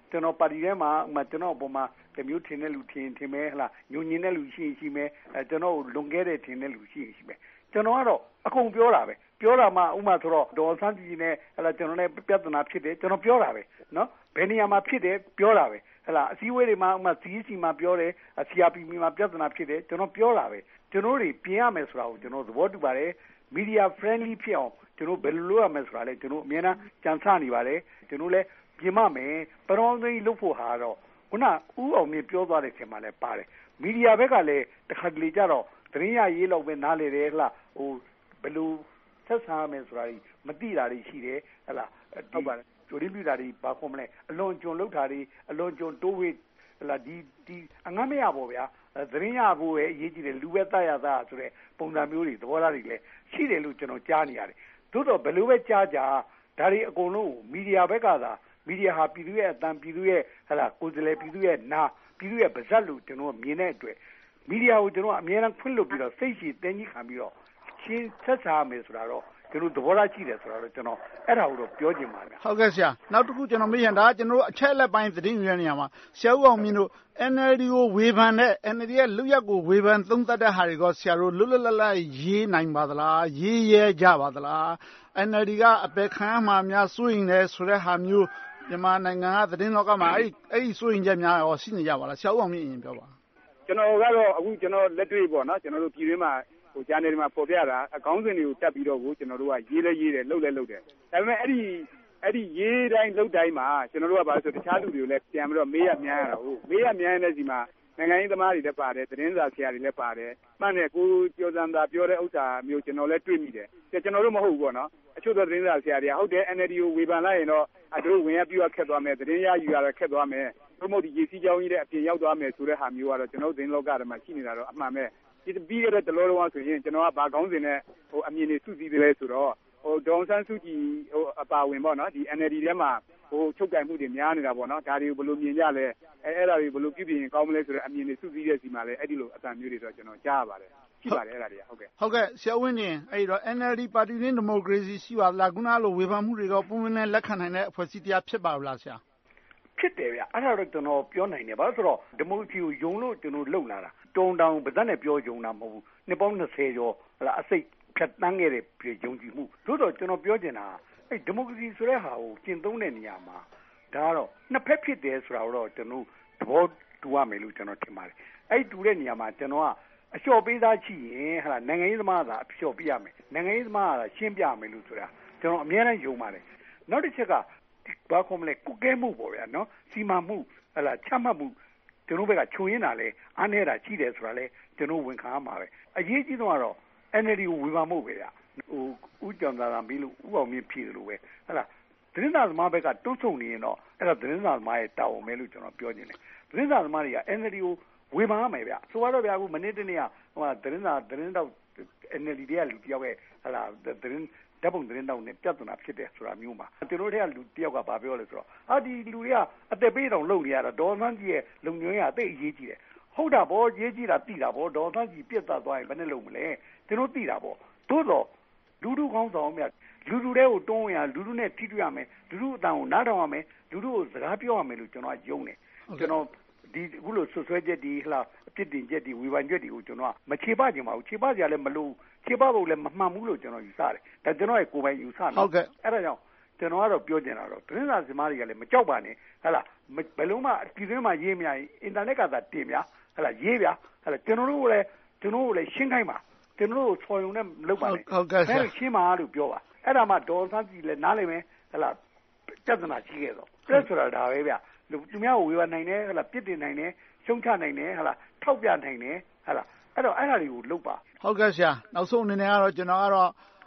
ကျွန်တော်ပါတီထဲမှာဥမာကျွန်တော်အပေါ်မှာတမျိုးထင်တဲ့လူထင်ထင်မဲဟလားညုံညင်တဲ့လူရှိရှိမဲအဲကျွန်တော်လွန်ခဲ့တဲ့ထင်တဲ့လူရှိရှိမဲကျွန်တော်ကတော့အကုန်ပြောတာပဲပြောတာမှဥမာဆိုတော့ဒေါ်စန်းကြည်နဲ့ဟလာကျွန်တော်လည်းပြဿနာဖြစ်တယ်ကျွန်တော်ပြောတာပဲနော်ဘယ်နေရာမှာဖြစ်တယ်ပြောတာပဲဟလာအစည်းအဝေးတွေမှာဥမာ C E C မှာပြောတယ် C R P P မှာပြဿနာဖြစ်တယ်ကျွန်တော်ပြောတာပဲကျွန်တော်တွေပြင်ရမယ်ဆိုတာကိုကျွန်တော်သဘောတူပါတယ် media friendly ဖြစ်အောင်ကျွန်တော်ဘယ်လိုလုပ်ရမလဲဆိုတာလဲကျွန်တော်အများအားကြံစနေပါတယ်ကျွန်တော်လည်းပြင်မမယ်ပရောင်းသိမ်းလုပ်ဖို့ဟာတော့ခုနဦးအောင်မြင့်ပြောသွားတဲ့အချိန်မှာလည်းပါတယ်မီဒီယာဘက်ကလည်းတစ်ခါတလေကြတော့သတင်းရရေးလောက်ပဲနားလေတယ်ဟလားဟိုဘယ်လိုဆက်ဆံရမယ်ဆိုတာကြီးမသိတာတွေရှိတယ်ဟလားဟုတ်ပါတယ်ကြိုရင်းပြတာတွေဘာခေါ်မလဲအလွန်ကျွံလောက်တာတွေအလွန်ကျွံတိုးဝေးဟလားဒီဒီအငမ်းမရပါဗျာသတင်းရဖို့ပဲအရေးကြီးတယ်လူပဲတတ်ရတာဆိုတဲ့ပုံစံမျိုးတွေသဘောထားတွေလည်းရှိတယ်လို့ကျွန်တော်ကြားနေရတယ်သို့တော့ဘယ်လိုပဲကြားကြဒါတွေအကုန်လုံးမီဒီယာဘက်ကသာမီဒီယာဟာပြည်သူရဲ့အတန်ပြည်သူရဲ့ဟလာကိုယ်စားလှယ်ပြည်သူရဲ့နာပြည်သူရဲ့ပါဇက်လို့ကျွန်တော်မြင်တဲ့အတွက်မီဒီယာကိုကျွန်တော်အများအားဖွင့်လို့ပြီးတော့စိတ်ရှိတင်းကြီးခံပြီးတော့ရှင်းဆက်စားမယ်ဆိုတာတော့ကျွန်တော်သဘောထားရှိတယ်ဆိုတာတော့ကျွန်တော်အဲ့ဒါကိုတော့ပြောချင်ပါတယ်ဟုတ်ကဲ့ဆရာနောက်တစ်ခုကျွန်တော်မေးရတာကျွန်တော်အချက်လက်ပိုင်းသတင်းယူရနေရမှာဆရာဦးအောင်မြင့်တို့ N L D ကိုဝေဖန်တဲ့ N L D ရဲ့လူရက်ကိုဝေဖန်သုံးသပ်တဲ့ဟာတွေကဆရာတို့လွတ်လွတ်လပ်လပ်ရေးနိုင်ပါသလားရေးရဲကြပါသလား N L D ကအပယ်ခံမှများစိုးရင်လည်းဆိုတဲ့ဟာမျိုးမြန်မာနိုင်ငံကသတင်းလောကမှာအဲ့အဲ့ဒီစိုးရင်ချက်များရောရှိနေကြပါလားဆရာဦးအောင်မြင့်အရင်ပြောပါကျွန်တော်ကတော့အခုကျွန်တော်လက်တွေ့ပေါ့နော်ကျွန်တော်တို့ပြည်တွင်းမှာဟိုဂျာနယ်တွေမှာပေါ်ပြတာအကောင်းစဉ်တွေကိုတက်ပြီးတော့ကိုကျွန်တော်တို့ကရေးလဲရေးတယ်လှုပ်လဲလှုပ်တယ်ဒါပေမဲ့အဲ့ဒီအဲ့ဒီရေးတိုင်းလှုပ်တိုင်းမှာကျွန်တော်တို့ကဘာလို့ဆိုတခြားလူတွေကိုလည်းပြန်ပြီးတော့မေးရမြန်းရတာဟုတ်မေးရမြန်းတဲ့စီမှာနိုင်ငံရေးသမားတွေလည်းပါတယ်သတင်းစာဆရာတွေလည်းပါတယ်မှန်တယ်ကိုကျော်စံသာပြောတဲ့ဥစ္စာမျိုးကျွန်တော်လည်းတွေ့မိတယ်ကျွန်တော်တို့မဟုတ်ဘူးပေါ့နော်အချို့သောသတင်းစာဆရာတွေကဟုတ်တယ် N L D ကိုဝေဖန်လိုက်ရင်တော့အတို့ဝင်ရပြရခက်သွားမယ်သတင်းရယူရခက်သွားမယ်ဘုမို့ဒီရေစီးကြောင်းကြီးတဲ့အပြင်ရောက်သွားမယ်ဆိုတဲ့ဟာမျိုးကတော့ကျွန်တော်သတင်းလောကထဲမှာရှိနေတာတော့အမှန်ပဲဒီပြီးခဲ့တဲ့တလောလုံးဆိုရင်ကျွန်တော်ကဘာကောင်းစင်နဲ့ဟိုအမြင်တွေစုစည်းတယ်လဲဆိုတော့ဟိုဒေါန်ဆန်းစုကြည်ဟိုအပါဝင်ပေါ့နော်ဒီ N L D ထဲမှာဟိုချုပ်ကင်မှုတွေများနေတာပေါ့နော်ဒါတွေကိုဘယ်လိုမြင်ကြလဲအဲအဲ့ဒါတွေဘယ်လိုပြုပြင်ကောင်းမလဲဆိုတဲ့အမြင်တွေစုစည်းတဲ့စီမှာလဲအဲ့ဒီလိုအတန်မျိုးတွေတော့ကျွန်တော်ကြားရပါတယ်ရှိပါတယ်အဲ့ဒါတွေကဟုတ်ကဲ့ဟုတ်ကဲ့ဆရာဝင်းနေအဲ့တော့ N L D ပါတီရင်းဒီမိုကရေစီရှိပါလားခုနလိုဝေဖန်မှုတွေကပုံမှန်နဲ့လက်ခံနိုင်တဲ့အဖွဲ့အစည်းတရားဖြစ်ပါလားဆရာဖြစ်တယ်ဗျအဲ့ဒါတော့ကျွန်တော်ပြောနိုင်တယ်ဘာလို့ဆိုတော့ဒီမိုကရေစီကိုယုံလို့ကျွန်တော်လုံလာတာတုံတောင်ပါဇက်နဲ့ပြောယုံတာမဟုတ်ဘူးနှစ်ပေါင်း၂၀ကျော်ဟလာအစိတ်ဖြတ်တန်းခဲ့တဲ့ယုံကြည်မှုသို့တော့ကျွန်တော်ပြောချင်တာအဲ့ဒီမိုကရေစီဆိုတဲ့ဟာကိုကျင့်သုံးတဲ့နေရာမှာဒါကတော့နှစ်ဖက်ဖြစ်တယ်ဆိုတာတော့ကျွန်တော်သဘောတူရမယ်လို့ကျွန်တော်ထင်ပါတယ်အဲ့တူတဲ့နေရာမှာကျွန်တော်ကအလျှော့ပေးသားရှိရင်ဟလာနိုင်ငံရေးသမားသာအလျှော့ပေးရမယ်နိုင်ငံရေးသမားကရှင်းပြရမယ်လို့ဆိုတာကျွန်တော်အများနဲ့ယုံပါတယ်နောက်တစ်ချက်ကဘာခေါ်မလဲကုကဲမှုပေါ့ဗျာနော်စီမံမှုဟလာချမှတ်မှုကျွန်တော်ဘက်ကခြုံရင်းတာလဲအားနေတာရှိတယ်ဆိုတာလဲကျွန်တော်ဝန်ခံရမှာပဲအရေးကြီးဆုံးကတော့ N L D ကိုဝေဖန်မှုပဲဗျာဟိုဦးကျော်သာသာမီးလို့ဦးအောင်မြင့်ဖြစ်တယ်လို့ပဲဟလာသတင်းစာသမားဘက်ကတွန်းဆုံနေရင်တော့အဲ့ဒါသတင်းစာသမားရဲ့တာဝန်ပဲလို့ကျွန်တော်ပြောနေတယ်သတင်းစာသမားတွေက N L D ကိုဝေဖန်ရမယ်ဗျဆိုတော့ဗျာအခုမနေ့တနေ့ကဟိုသတင်းစာသတင်းတော့ N L D တွေကလူတယောက်ရဲ့ဟလာသတင်းဓာတ်ပုံသတင်းတောက်နဲ့ပြဿနာဖြစ်တယ်ဆိုတာမျိုးမှာကျွန်တော်တို့ကလူတယောက်ကဘာပြောလဲဆိုတော့ဟာဒီလူတွေကအသက်ပေးတောင်လုပ်နေရတာဒေါ်စန်းကြီးရဲ့လုံညွှန်းရအသိအရေးကြီးတယ်ဟုတ်တာဗောရေးကြီးတာတိတာဗောဒေါ်စန်းကြီးပြတ်သားသွားရင်ဘယ်နဲ့လုပ်မလဲကျွန်တော်တိတာဗောသို့တော့လူလူကောင်းဆောင်မြတ်လူလူတွေကိုတွန်းဝင်ရလူလူနဲ့ထိတွေ့ရမယ်လူလူအတန်ကိုနားထောင်ရမယ်လူလူကိုစကားပြောရမယ်လို့ကျွန်တော်ကယုံတယ်ကျွန်တော်ဒီအခုလိုဆွဆွဲချက်ဒီဟလာအပြစ်တင်ချက်ဒီဝေဖန်ချက်တွေကိုကျွန်တော်ကမချေပကြပါဘူးချေပကြလည်းမလို့ချေပဖို့လည်းမမှန်ဘူးလို့ကျွန်တော်ယူဆတယ်ဒါကျွန်တော်ရဲ့ကိုယ်ပိုင်ယူဆတယ်ဟုတ်ကဲ့အဲ့ဒါကြောင့်ကျွန်တော်ကတော့ပြောချင်တာတော့သတင်းစာစမားတွေကလည်းမကြောက်ပါနဲ့ဟလာဘယ်လုံးမှပြည်တွင်းမှာရေးမြရင်အင်တာနက်ကသာတင်ဗျာဟလာရေးဗျာဟလာကျွန်တော်တို့လည်းကျွန်တော်တို့လည်းရှင်းခိုင်းပါကျွန်တော်တို့ဆော်ရုံနဲ့လုပ်ပါနဲ့ဟုတ်ကဲ့ဆရာရှင်းပါလို့ပြောပါအဲ့ဒါမှဒေါ်စန်းကြီးလည်းနားလည်မယ်ဟလာပြဿနာရှိခဲ့တော့ပြဿနာဒါပဲဗျလူသူများကိုဝေဖန်နိုင်တယ်ဟလာပြစ်တင်နိုင်တယ်ရှုံချနိုင်တယ်ဟလာထောက်ပြနိုင်တယ်ဟလာအဲ့တော့အဲ့ဒါတွေကိုလုပ်ပါဟုတ်ကဲ့ဆရာနောက်ဆုံးအနေနဲ့ကတော့ကျွန်တော်ကတော့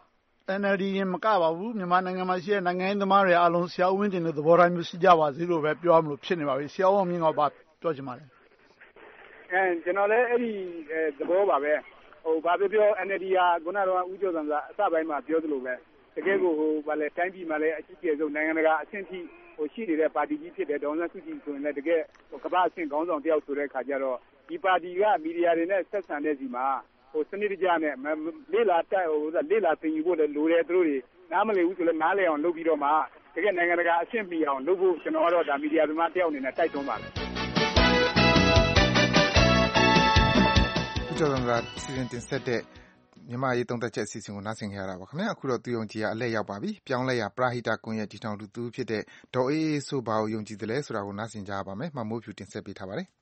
N L D ရင်မကပါဘူးမြန်မာနိုင်ငံမှာရှိတဲ့နိုင်ငံရေးသမားတွေအားလုံးဆရာဦးဝင်းတင်တို့သဘောထားမျိုးရှိကြပါစေလို့ပဲပြောမလို့ဖြစ်နေပါပြီဆရာဦးအောင်မြင့်ကပါပြောချင်ပါတယ်အဲကျွန်တော်လည်းအဲ့ဒီသဘောပါပဲဟိုဘာပြောပြော N L D ကခုနကတော့ဦးကျော်စံကအစပိုင်းမှာပြောသလိုပဲတကယ်ကိုဟိုဗာလဲတိုင်းပြည်မှာလည်းအကြီးကျယ်ဆုံးနိုင်ငံတကာအဆင့်ထိဟိုရှိနေတဲ့ပါတီကြီးဖြစ်တဲ့ဒေါ်အောင်ဆန်းစုကြည်ဆိုရင်လည်းတကယ်ဟိုကမ္ဘာအဆင့်ခေါင်းဆောင်တယောက်ဆိုတဲ့ခါကျတော့ဒီပါတီကမီဒီယာတွေနဲ့ဆက်ဆံတဲ့စီမှာဟိုစနစ်တကျနဲ့လေ့လာတက်ဟိုလေ့လာသင်ယူဖို့လည်းလိုတယ်သူတို့တွေနားမလည်ဘူးဆိုလည်းနားလည်အောင်လုပ်ပြီးတော့မှတကယ်နိုင်ငံတကာအဆင့်မီအောင်လုပ်ဖို့ကျွန်တော်ကတော့ဒါမီဒီယာသမားတယောက်အနေနဲ့တိုက်တွန်းပါတယ်ဦးကျော်ဇံသာစီစဉ်တင်ဆက်တဲ့မြန်မာရေးသုံးသက်ချက်အစီအစဉ်ကိုနားဆင်ကြရတာပါခင်ဗျာအခုတော့သူယုံကြည်ရအလဲရောက်ပါပြီပြောင်းလဲရပရာဟိတကွန်ရက်တည်ထောင်သူသူဖြစ်တဲ့ဒေါ်အေးအေးဆိုဘာကိုယုံကြည်တယ်လဲဆိုတာကိုနားဆင်ကြရပါမယ်မမိုးဖြူတင်ဆက်ပေးထားပါတယ်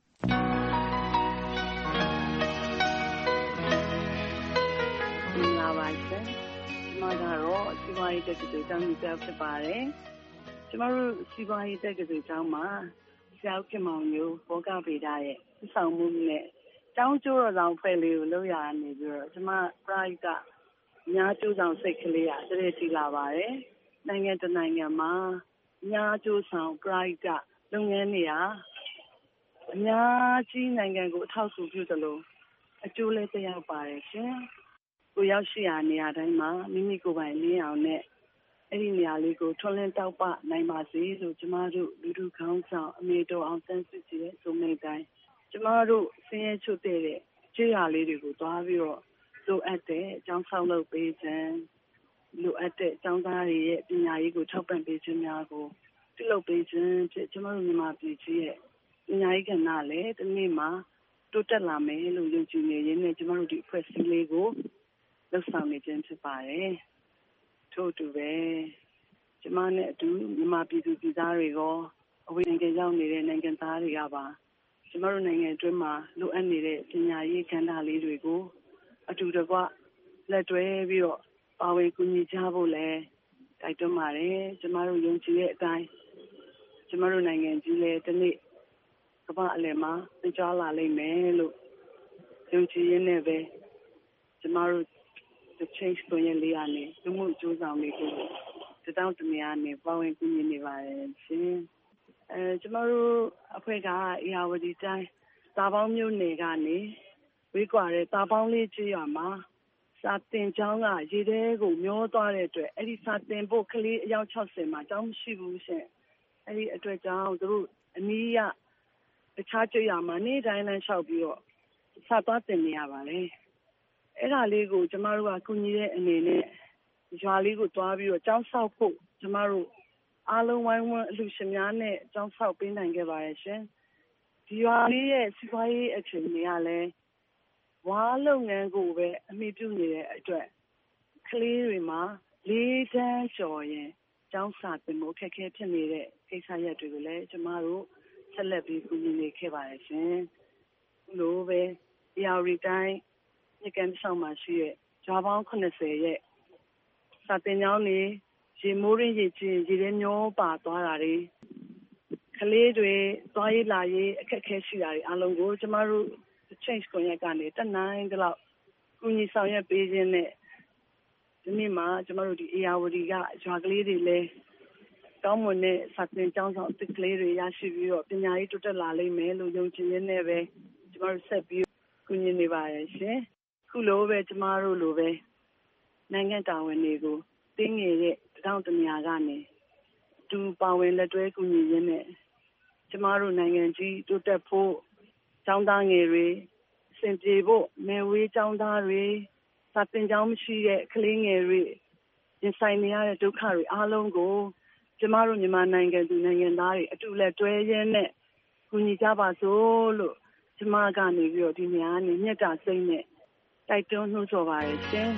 ဒီလာပါရှင်ကျွန်မကတော့စီးပွားရေးတက္ကသိုလ်ကျောင်းကြီးဖြစ်ပါတယ်ကျမတို့စီးပွားရေးတက္ကသိုလ်ကျောင်းမှာဆရာခင်မောင်မျိုးဘောကဗေဒရဲ့ဆောင်မှုနဲ့ကျောင်းကျိုးတော်ဆောင်ဖွဲ့လေးကိုလုပ်ရနေပြီးတော့ကျွန်မပရာဟိတညာကျိုးဆောင်စိတ်ကလေးကတည်းကတည်လာပါတယ်နိုင်ငံတနိုင်ငံမှာညာကျိုးဆောင်ပရာဟိတလုပ်ငန်းတွေဟာအများကြီးနိုင်ငံကိုအထောက်အကူပြုသလိုအကျိုးလည်းသက်ရောက်ပါတယ်ရှင်ကိုရောက်ရှိရာနေရာတိုင်းမှာမိမိကိုယ်ပိုင်လင်းအောင်နဲ့အဲ့ဒီနေရာလေးကိုထွန်းလင်းတောက်ပနိုင်ပါစေလို့ကျမတို့လူထုခေါင်းဆောင်အမေတော်အောင်ဆန်းစုကြည်ရဲ့ဆိုမိတ်တိုင်းကျမတို့ဆင်းရဲချုပ်တဲ့ခြေရာလေးတွေကိုသွားပြီးတော့လိုအပ်တဲ့အကြောင်းဆောင်လုပ်ပေးခြင်းလိုအပ်တဲ့အကြောင်းသားတွေရဲ့ပညာရေးကိုထောက်ပံ့ပေးခြင်းများကိုပြုလုပ်ပေးခြင်းဖြစ်ကျမတို့မြန်မာပြည်ကြီးရဲ့ပညာရေးကဏ္ဍလည်းဒီနေ့မှာတိုးတက်လာမယ်လို့ယုံကြည်နေရင်းနဲ့ကျမတို့ဒီအဖွဲ့အစည်းလေးကိုလှုပ်ဆောင်နေခြင်းဖြစ်ပါတယ်ထို့အတူပဲကျမနဲ့အတူမြန်မာပြည်သူပြည်သားတွေရောအဝေးနိုင်ငံရောက်နေတဲ့နိုင်ငံသားတွေကပါကျမတို့နိုင်ငံအတွင်းမှာလိုအပ်နေတဲ့ပညာရေးကဏ္ဍလေးတွေကိုအတူတကွလက်တွဲပြီးတော့ပါဝင်ကူညီကြဖို့လည်းတိုက်တွန်းပါတယ်ကျမတို့ယုံကြည်တဲ့အတိုင်းကျမတို့နိုင်ငံကြီးလည်းဒီနေ့ကမ္ဘာအလယ်မှာကြားလာလိမ့်မယ်လို့ယုံကြည်ရင်းနဲ့ပဲကျမတို့ the change ကိုရလေးရနေလူမှုအကျိုးဆောင်တွေကိုတောင်းတနေရနေပါဝင်ကူညီနေပါတယ်ရှင်အဲကျမတို့အဖွဲ့ကအေယာဝတီတိုင်းတာပေါင်းမြို့နယ်ကနေဝေးကွာတဲ့တာပေါင်းလေးကြီးရွာမှာစာတင်ကျောင်းကရေထဲကိုမျောသွားတဲ့အတွက်အဲ့ဒီစာတင်ဖို့ကလေးအယောက်၆၀မှာကျောင်းမရှိဘူးရှင်အဲ့ဒီအတွက်ကြောင့်သူတို့အနည်းရတခြားကျွော်မှာနေ့တိုင်းလမ်းလျှောက်ပြီးတော့စာသွားတင်နေရပါလေအဲ့ဒါလေးကိုကျမတို့ကကူညီတဲ့အနေနဲ့ရွာလေးကိုသွားပြီးတော့ကျောင်းဆောက်ဖို့ကျမတို့အားလုံးဝိုင်းဝန်းအလှူရှင်များနဲ့ကျောင်းဆောက်ပေးနိုင်ခဲ့ပါရဲ့ရှင်ဒီရွာလေးရဲ့စီးပွားရေးအခြေအနေကလည်းဝါလုပ်ငန်းကိုပဲအမိပြုနေတဲ့အတွက်ကလေးတွေမှာလေးတန်းကျော်ရင်ကျောင်းစာသင်ဖို့ခက်ခဲဖြစ်နေတဲ့ကိစ္စရပ်တွေကိုလည်းကျမတို့ဆက်လက်ပြီးကူညီနေခဲ့ပါရဲ့ရှင်လိုပဲဒီအရီတိုင်းညကန်ဆောင်မှာရှိတဲ့ဂျာပေါင်း၇၀ရဲ့စာတင်ကျောင်းတွေရေမိုးရင်းရေချင်းရေထဲမျောပါသွားတာတွေကလေးတွေသွားရေးလာရေးအခက်အခဲရှိတာတွေအလုံးကိုကျမတို့ change ကိုရကနေတနိုင်တလောက်ကူညီဆောင်ရွက်ပေးခြင်းနဲ့ဒီနေ့မှာကျမတို့ဒီအေယာဝတီကရွာကလေးတွေလည်းတောင်းမွန်တဲ့စာတင်ကျောင်းဆောင်အသစ်ကလေးတွေရရှိပြီးတော့ပညာရေးတိုးတက်လာလိမ့်မယ်လို့ယုံကြည်ရင်းနဲ့ပဲကျမတို့ဆက်ပြီးကူညီနေပါရဲ့ရှင်ခုလိုပဲကျမတို့လိုပဲနိုင်ငံတာဝန်တွေကိုတင်းငယ်တဲ့တောင်းတနေရာကနေသူပါဝင်လက်တွဲကူညီရင်းနဲ့ကျမတို့နိုင်ငံကြီးတိုးတက်ဖို့ကျောင်းသားငယ်တွေအဆင်ပြေဖို့နယ်ဝေးကျောင်းသားတွေစာသင်ကျောင်းမရှိတဲ့ကလေးငယ်တွေရင်ဆိုင်နေရတဲ့ဒုက္ခတွေအားလုံးကိုကျမတို့မြန်မာနိုင်ငံသူနိုင်ငံသားတွေအတူလက်တွဲရင်းနဲ့ကူညီကြပါစို့လို့ကျမကနေပြီးတော့ဒီနေရာကနေမြတ်တာစိတ်နဲ့တိုက်တွန်းနှိုးဆော်ပါရရှင်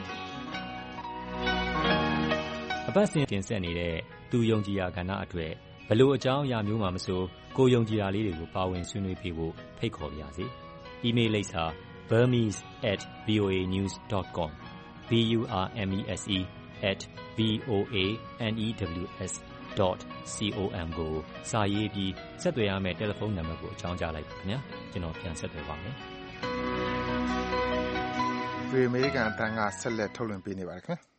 အပတ်စဉ်တင်ဆက်နေတဲ့သူယုံကြည်ရာကဏ္ဍအတွက်ဘယ်လိုအကြောင်းအရာမျိုးမှမဆိုကိုယုံကြည်ရာလေးတွေကိုပါဝင်ဆွေးနွေးပေးဖို့ဖိတ်ခေါ်ပါရစေ။ email လိပ်စာ burmese at voa news dot com b u r m e s e at v o a n e w s dot com ကိုစာရေးပြီးဆက်သွယ်ရမယ့်တယ်လီဖုန်းနံပါတ်ကိုအကြောင်းကြားလိုက်ပါခင်ဗျာကျွန်တော်ပြန်ဆက်သွယ်ပါမယ်။ဒီအမေရိကန်အတန်းကဆက်လက်ထုတ်လွှင့်ပေးနေပါတယ်ခင်ဗျာ။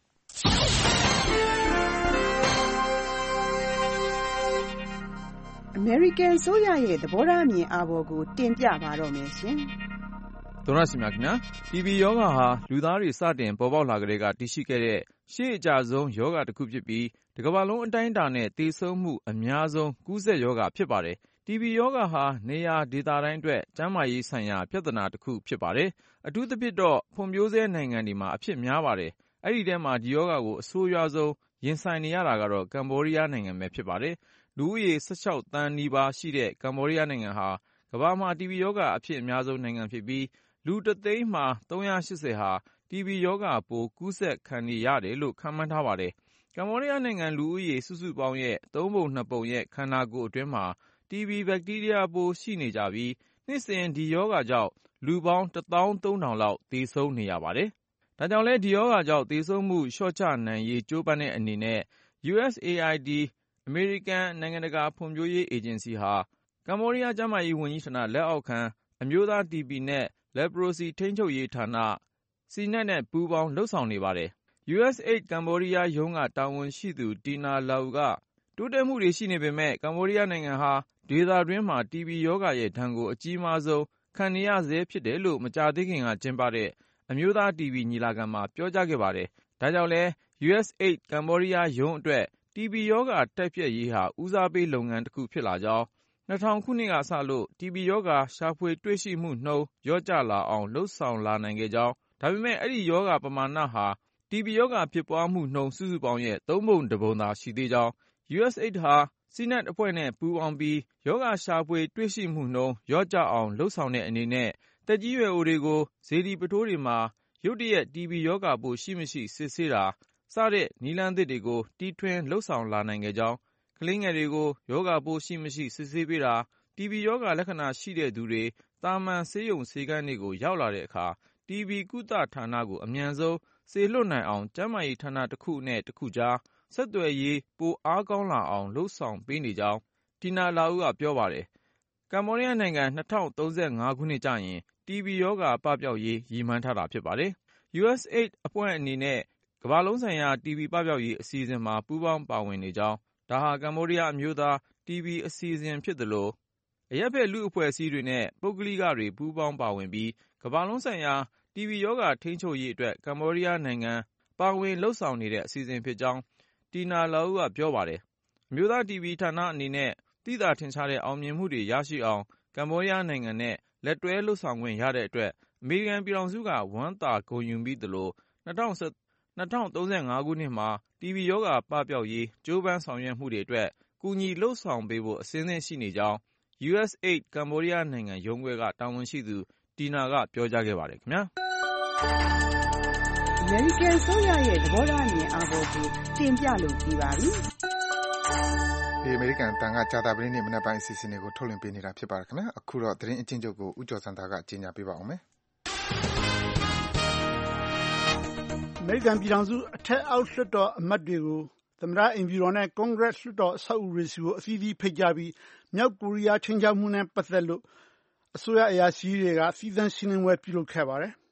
အမေရိကန်ဆိုရရဲ့သဘောထားအမြင်အာဘော်ကိုတင်ပြပါတော့မယ်ရှင်။သောရရှိမြခင်ဗျာ တီ ဘီ ယောဂါဟာလူသားတွေစတင်ပေါ်ပေါက်လာကြတဲ့ကတည်ရှိခဲ့တဲ့ရှေ့အကျဆုံးယောဂါတစ်ခုဖြစ်ပြီးတစ်ကမ္ဘာလုံးအတိုင်းအတာနဲ့သေဆုံးမှုအများဆုံးကူးစက်ယောဂါဖြစ်ပါတယ်။ တီ ဘီ ယောဂါဟာနေရာဒေသတိုင်းအတွက်ကျန်းမာရေးဆိုင်ရာပြဿနာတစ်ခုဖြစ်ပါတယ်။အထူးသဖြင့်တော့ဖွံ့ဖြိုးဆဲနိုင်ငံတွေမှာအဖြစ်များပါတယ်။အဲ့ဒီထဲမှာဒီယောဂါကိုအဆိုးရွားဆုံးရင်ဆိုင်နေရတာကတော့ကမ္ဘောဒီးယားနိုင်ငံပဲဖြစ်ပါတယ်။လူဦးရေ၁၆သန်းနီးပါးရှိတဲ့ကမ္ဘောဒီးယားနိုင်ငံဟာကမ္ဘာမှာတီဘီယောဂါအဖြစ်အများဆုံးနိုင်ငံဖြစ်ပြီးလူတစ်သိန်းမှာ၃၈၀ဟာတီဘီယောဂါပိုးကူးစက်ခံနေရတယ်လို့ခန့်မှန်းထားပါတယ်။ကမ္ဘောဒီးယားနိုင်ငံလူဦးရေစုစုပေါင်းရဲ့သုံးပုံနှစ်ပုံရဲ့ခန္ဓာကိုယ်အတွင်းမှာတီဘီဘက်တီးရီးယားပိုးရှိနေကြပြီးနှစ်စဉ်ဒီယောဂါကြောင့်လူပေါင်းတစ်သောင်းသုံးထောင်လောက်သေဆုံးနေရပါတယ်။ဒါကြောင့်လဲဒီယောဂါကြောင့်သေဆုံးမှုလျှော့ချနိုင်ရေးကြိုးပမ်းတဲ့အနေနဲ့ ယူအက်စ်အေအိုင်ဒီ အမေရိကန်နိုင်ငံတကာဖွံ့ဖြိုးရေးအေဂျင်စီဟာကမ္ဘောဒီးယားကျန်းမာရေးဝန်ကြီးဌာနလက်အောက်ခံအမျိုးသားတီဘီနဲ့ Leprosy ထိန်းချုပ်ရေးဌာန စီနက် နဲ့ပူးပေါင်းလုပ်ဆောင်နေပါတယ်။ ယူအက်စ်အေဒ် ကမ္ဘောဒီးယားရုံးကတာဝန်ရှိသူတီနာလာအူကတိုးတက်မှုတွေရှိနေပေမဲ့ကမ္ဘောဒီးယားနိုင်ငံဟာဒေသတွင်းမှာတီဘီယောဂါရဲ့ဒဏ်ကိုအကြီးမားဆုံးခံနေရဆဲဖြစ်တယ်လို့မကြာသေးခင်ကကျင်းပတဲ့အမျိုးသားတီဘီညီလာခံမှာပြောကြားခဲ့ပါတယ်။ဒါကြောင့်လဲ ယူအက်စ်အေဒ် ကမ္ဘောဒီးယားရုံးအတွက်တီဘီယောဂါတိုက်ဖျက်ရေးဟာဦးစားပေးလုပ်ငန်းတစ်ခုဖြစ်လာကြောင်း၂၀၀၀ခုနှစ်ကစလို့တီဘီယောဂါရှာဖွေတွေ့ရှိမှုနှုန်းလျော့ကျလာအောင်လှုံ့ဆော်လာနိုင်ခဲ့ကြောင်းဒါပေမဲ့အဲ့ဒီယောဂါပမာဏဟာတီဘီယောဂါဖြစ်ပွားမှုနှုန်းစုစုပေါင်းရဲ့သုံးပုံတစ်ပုံသာရှိသေးကြောင်း ယူအက်စ်အေဒ် ဟာစီနက်အဖွဲ့နဲ့ပူးပေါင်းပြီးယောဂါရှာဖွေတွေ့ရှိမှုနှုန်းလျော့ကျအောင်လှုံ့ဆော်တဲ့အနေနဲ့သက်ကြီးရွယ်အိုတွေကိုစေတီပုထိုးတွေမှာရုတ်တရက်တီဘီယောဂါပိုးရှိမရှိစစ်ဆေးတာစတဲ့နည်းလမ်းသစ်တွေကိုတီထွင်လှုံ့ဆော်လာနိုင်ခဲ့ကြောင်းကလေးငယ်တွေကိုယောဂါပိုးရှိမရှိစစ်ဆေးပေးတာတီဘီယောဂါလက္ခဏာရှိတဲ့သူတွေတာမန်ဆေးရုံဆေးခန်းတွေကိုရောက်လာတဲ့အခါတီဘီကုသဌာနကိုအမြန်ဆုံးစေလွှတ်နိုင်အောင်ကျန်းမာရေးဌာနတစ်ခုနဲ့တစ်ခုကြားဆက်သွယ်ရေးပိုအားကောင်းလာအောင်လှုံ့ဆော်ပေးနေကြောင်းတီနာလာဦးကပြောပါတယ်။ကမ္ဘောဒီးယားနိုင်ငံ၂၀၃၅ခုနှစ်ကျရင်တီဘီယောဂါပပျောက်ရေးရည်မှန်းထားတာဖြစ်ပါတယ်။ ယူအက်စ်အေဒ် အဖွဲ့အနေနဲ့ကမ္ဘာလုံးဆိုင်ရာတီဘီပပျောက်ရေးအစီအစဉ်မှာပူးပေါင်းပါဝင်နေကြောင်းဒါဟာကမ္ဘောဒီးယားအမျိုးသားတီဘီအစီအစဉ်ဖြစ်သလိုအရပ်ဘက်လူ့အဖွဲ့အစည်းတွေနဲ့ပုဂ္ဂလိကတွေပူးပေါင်းပါဝင်ပြီးကမ္ဘာလုံးဆိုင်ရာတီဘီယောဂါထိန်းချုပ်ရေးအတွက်ကမ္ဘောဒီးယားနိုင်ငံပါဝင်လှုပ်ဆောင်နေတဲ့အစီအစဉ်ဖြစ်ကြောင်းတီနာလာဦးကပြောပါတယ်။အမျိုးသားတီဘီဌာနအနေနဲ့သိသာထင်ရှားတဲ့အောင်မြင်မှုတွေရရှိအောင်ကမ္ဘောဒီးယားနိုင်ငံနဲ့လက်တွဲလှုပ်ဆောင်ခွင့်ရတဲ့အတွက်အမေရိကန်ပြည်ထောင်စုကဝမ်းသာဂုဏ်ယူမိသလို၂၀၃၅ခုနှစ်မှာတီဘီယောဂါပပျောက်ရေးကြိုးပမ်းဆောင်ရွက်မှုတွေအတွက်ကူညီလှုံ့ဆော်ပေးဖို့အစဉ်သင့်ရှိနေကြောင်း ယူအက်စ်အေဒ် ကမ္ဘောဒီးယားနိုင်ငံရုံးခွဲကတာဝန်ရှိသူတီနာကပြောကြားခဲ့ပါတယ်ခင်ဗျာအမေရိကန်ဆိုရရဲ့သဘောထားအမြင်အားပေါ်ကိုတင်ပြလို့ပြပါပြီဒီအမေရိကန်တန်ကကြာတာပရင်းနေ့မနက်ပိုင်းအစီအစဉ်တွေကိုထုတ်လွှင့်ပေးနေတာဖြစ်ပါတယ်ခင်ဗျာအခုတော့သတင်းအချင်းချုပ်ကိုဦးကျော်စံသားကကြီးညာပေးပါအောင်မယ်အမေရိကန်ပြည်ထောင်စုအထက်အောက်လွှတ်တော်အမတ်တွေကိုသမ္မတအိမ်ဖြူတော်နဲ့ကွန်ဂရက်လွှတ်တော်အဆောက်အဦတွေစီကိုအသီးသီးဖိတ်ကြားပြီးမြောက်ကိုရီးယားချင်းချောက်မှုနဲ့ပတ်သက်လို့အစိုးရအရာရှိတွေကစီစဉ်ရှင်းလင်းပွဲပြုလုပ်ခဲ့ပါတယ်။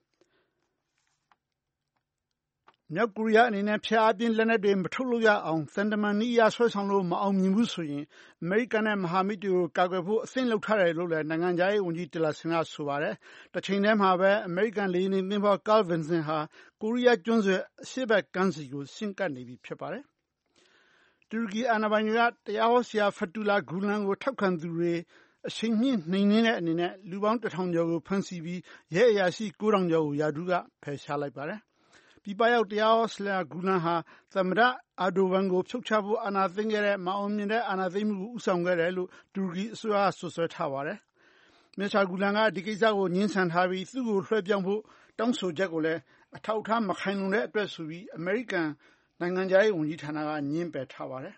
မြောက်ကိုရီးယားအနေနဲ့ဖျက်အပြင်းလက်နက်တွေမထုတ်လို့ရအောင်သံတမန်နည်းအရဆွဲဆောင်လို့မအောင်မြင်ဘူးဆိုရင်အမေရိကန်နဲ့မဟာမိတ်တွေကိုကာကွယ်ဖို့အသင့်လုပ်ထားတယ်လို့လည်းနိုင်ငံခြားရေးဝန်ကြီးတလာဆင်ကဆိုပါတယ်။တစ်ချိန်တည်းမှာပဲအမေရိကန်လေယာဉ်သင်္ဘော Carl Vinson ဟာကိုရီးယားကျွန်းဆွယ်အရှေ့ဘက်ကမ်းစီကိုဆင်းကပ်နေပြီဖြစ်ပါတယ်။တူရကီအာဏာပိုင်တွေကတရားဟောဆရာ Fethullah Gulen ကိုထောက်ခံသူတွေအချိန်မြင့်နှိမ်နင်းတဲ့အနေနဲ့လူပေါင်းတစ်ထောင်ကျော်ကိုဖမ်းဆီးပြီးရဲအရာရှိကိုးထောင်ကျော်ကိုရာထူးကဖယ်ရှားလိုက်ပါတယ်။ပြည်ပရောက်တရားဟောဆရာ Gulen ဟာသမ္မတအာဒိုဝမ်ကိုဖြုတ်ချဖို့အာဏာသိမ်းခဲ့တဲ့မအောင်မြင်တဲ့အာဏာသိမ်းမှုကိုဦးဆောင်ခဲ့တယ်လို့တူရကီအစိုးရကစွပ်စွဲထားပါတယ်။မစ္စတာ Gulen ကဒီကိစ္စကိုငြင်းဆန်ထားပြီးသူ့ကိုလွှဲပြောင်းဖို့တောင်းဆိုချက်ကိုလည်းအထောက်အထားမခိုင်လုံတဲ့အတွက်ဆိုပြီးအမေရိကန်နိုင်ငံခြားရေးဝန်ကြီးဌာနကငြင်းပယ်ထားပါတယ်။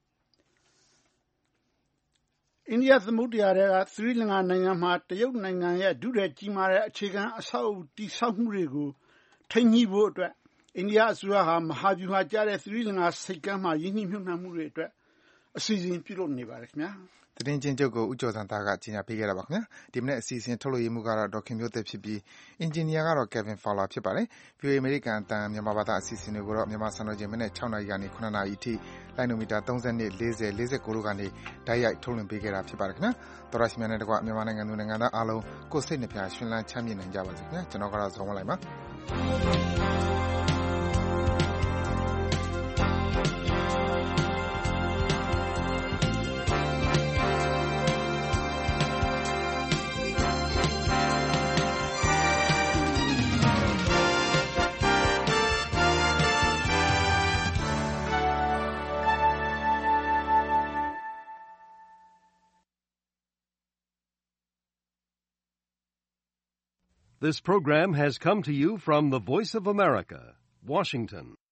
အိန္ဒိယသမုဒ္ဒရာထဲကသီရိလင်္ကာနိုင်ငံမှာတရုတ်နိုင်ငံရဲ့ဒုတိယကြီးမားတဲ့အခြေခံအဆောက်အဦတည်ဆောက်မှုတွေကိုထိန်းညှိဖို့အတွက်အိန္ဒိယအစိုးရဟာမဟာဗျူဟာကျတဲ့သီရိလင်္ကာဆိပ်ကမ်းမှာရင်းနှီးမြှုပ်နှံမှုတွေအတွက်အစီအစဉ်ပြုလုပ်နေပါတယ်ခင်ဗျာသတင်းချင်းချုပ်ကိုဦးကျော်စံသားကကြီးညာပေးခဲ့တာပါခင်ဗျာဒီမနေ့အစီအစဉ်ထုတ်လွှင့်ရေးမှုကတော့ဒေါက်ခင်မျိုးသက်ဖြစ်ပြီးအင်ဂျင်နီယာကတော့ Kevin Fowler ဖြစ်ပါတယ် ဗီအိုအေ အမေရိကန်အတန်မြန်မာဘာသာအစီအစဉ်တွေကိုတော့မြန်မာစံတော်ချိန်မနေ့၆နာရီကနေခုနစ်နာရီအထိလိုင်းနိုမီတာ၃၂ ၄၀ ၄၉တို့ကနေဓာတ်ရိုက်ထုတ်လွှင့်ပေးခဲ့တာဖြစ်ပါတယ်ခင်ဗျာသောရရှိများနဲ့တကွမြန်မာနိုင်ငံသူနိုင်ငံသားအားလုံးကိုယ်စိတ်နှပြရှင်လန်းချမ်းမြေ့နိုင်ကြပါစေခင်ဗျာကျွန်တော်ကတော့ဇော်ဝင်းလိုက်ပါ This program has come to you from the Voice of America, Washington.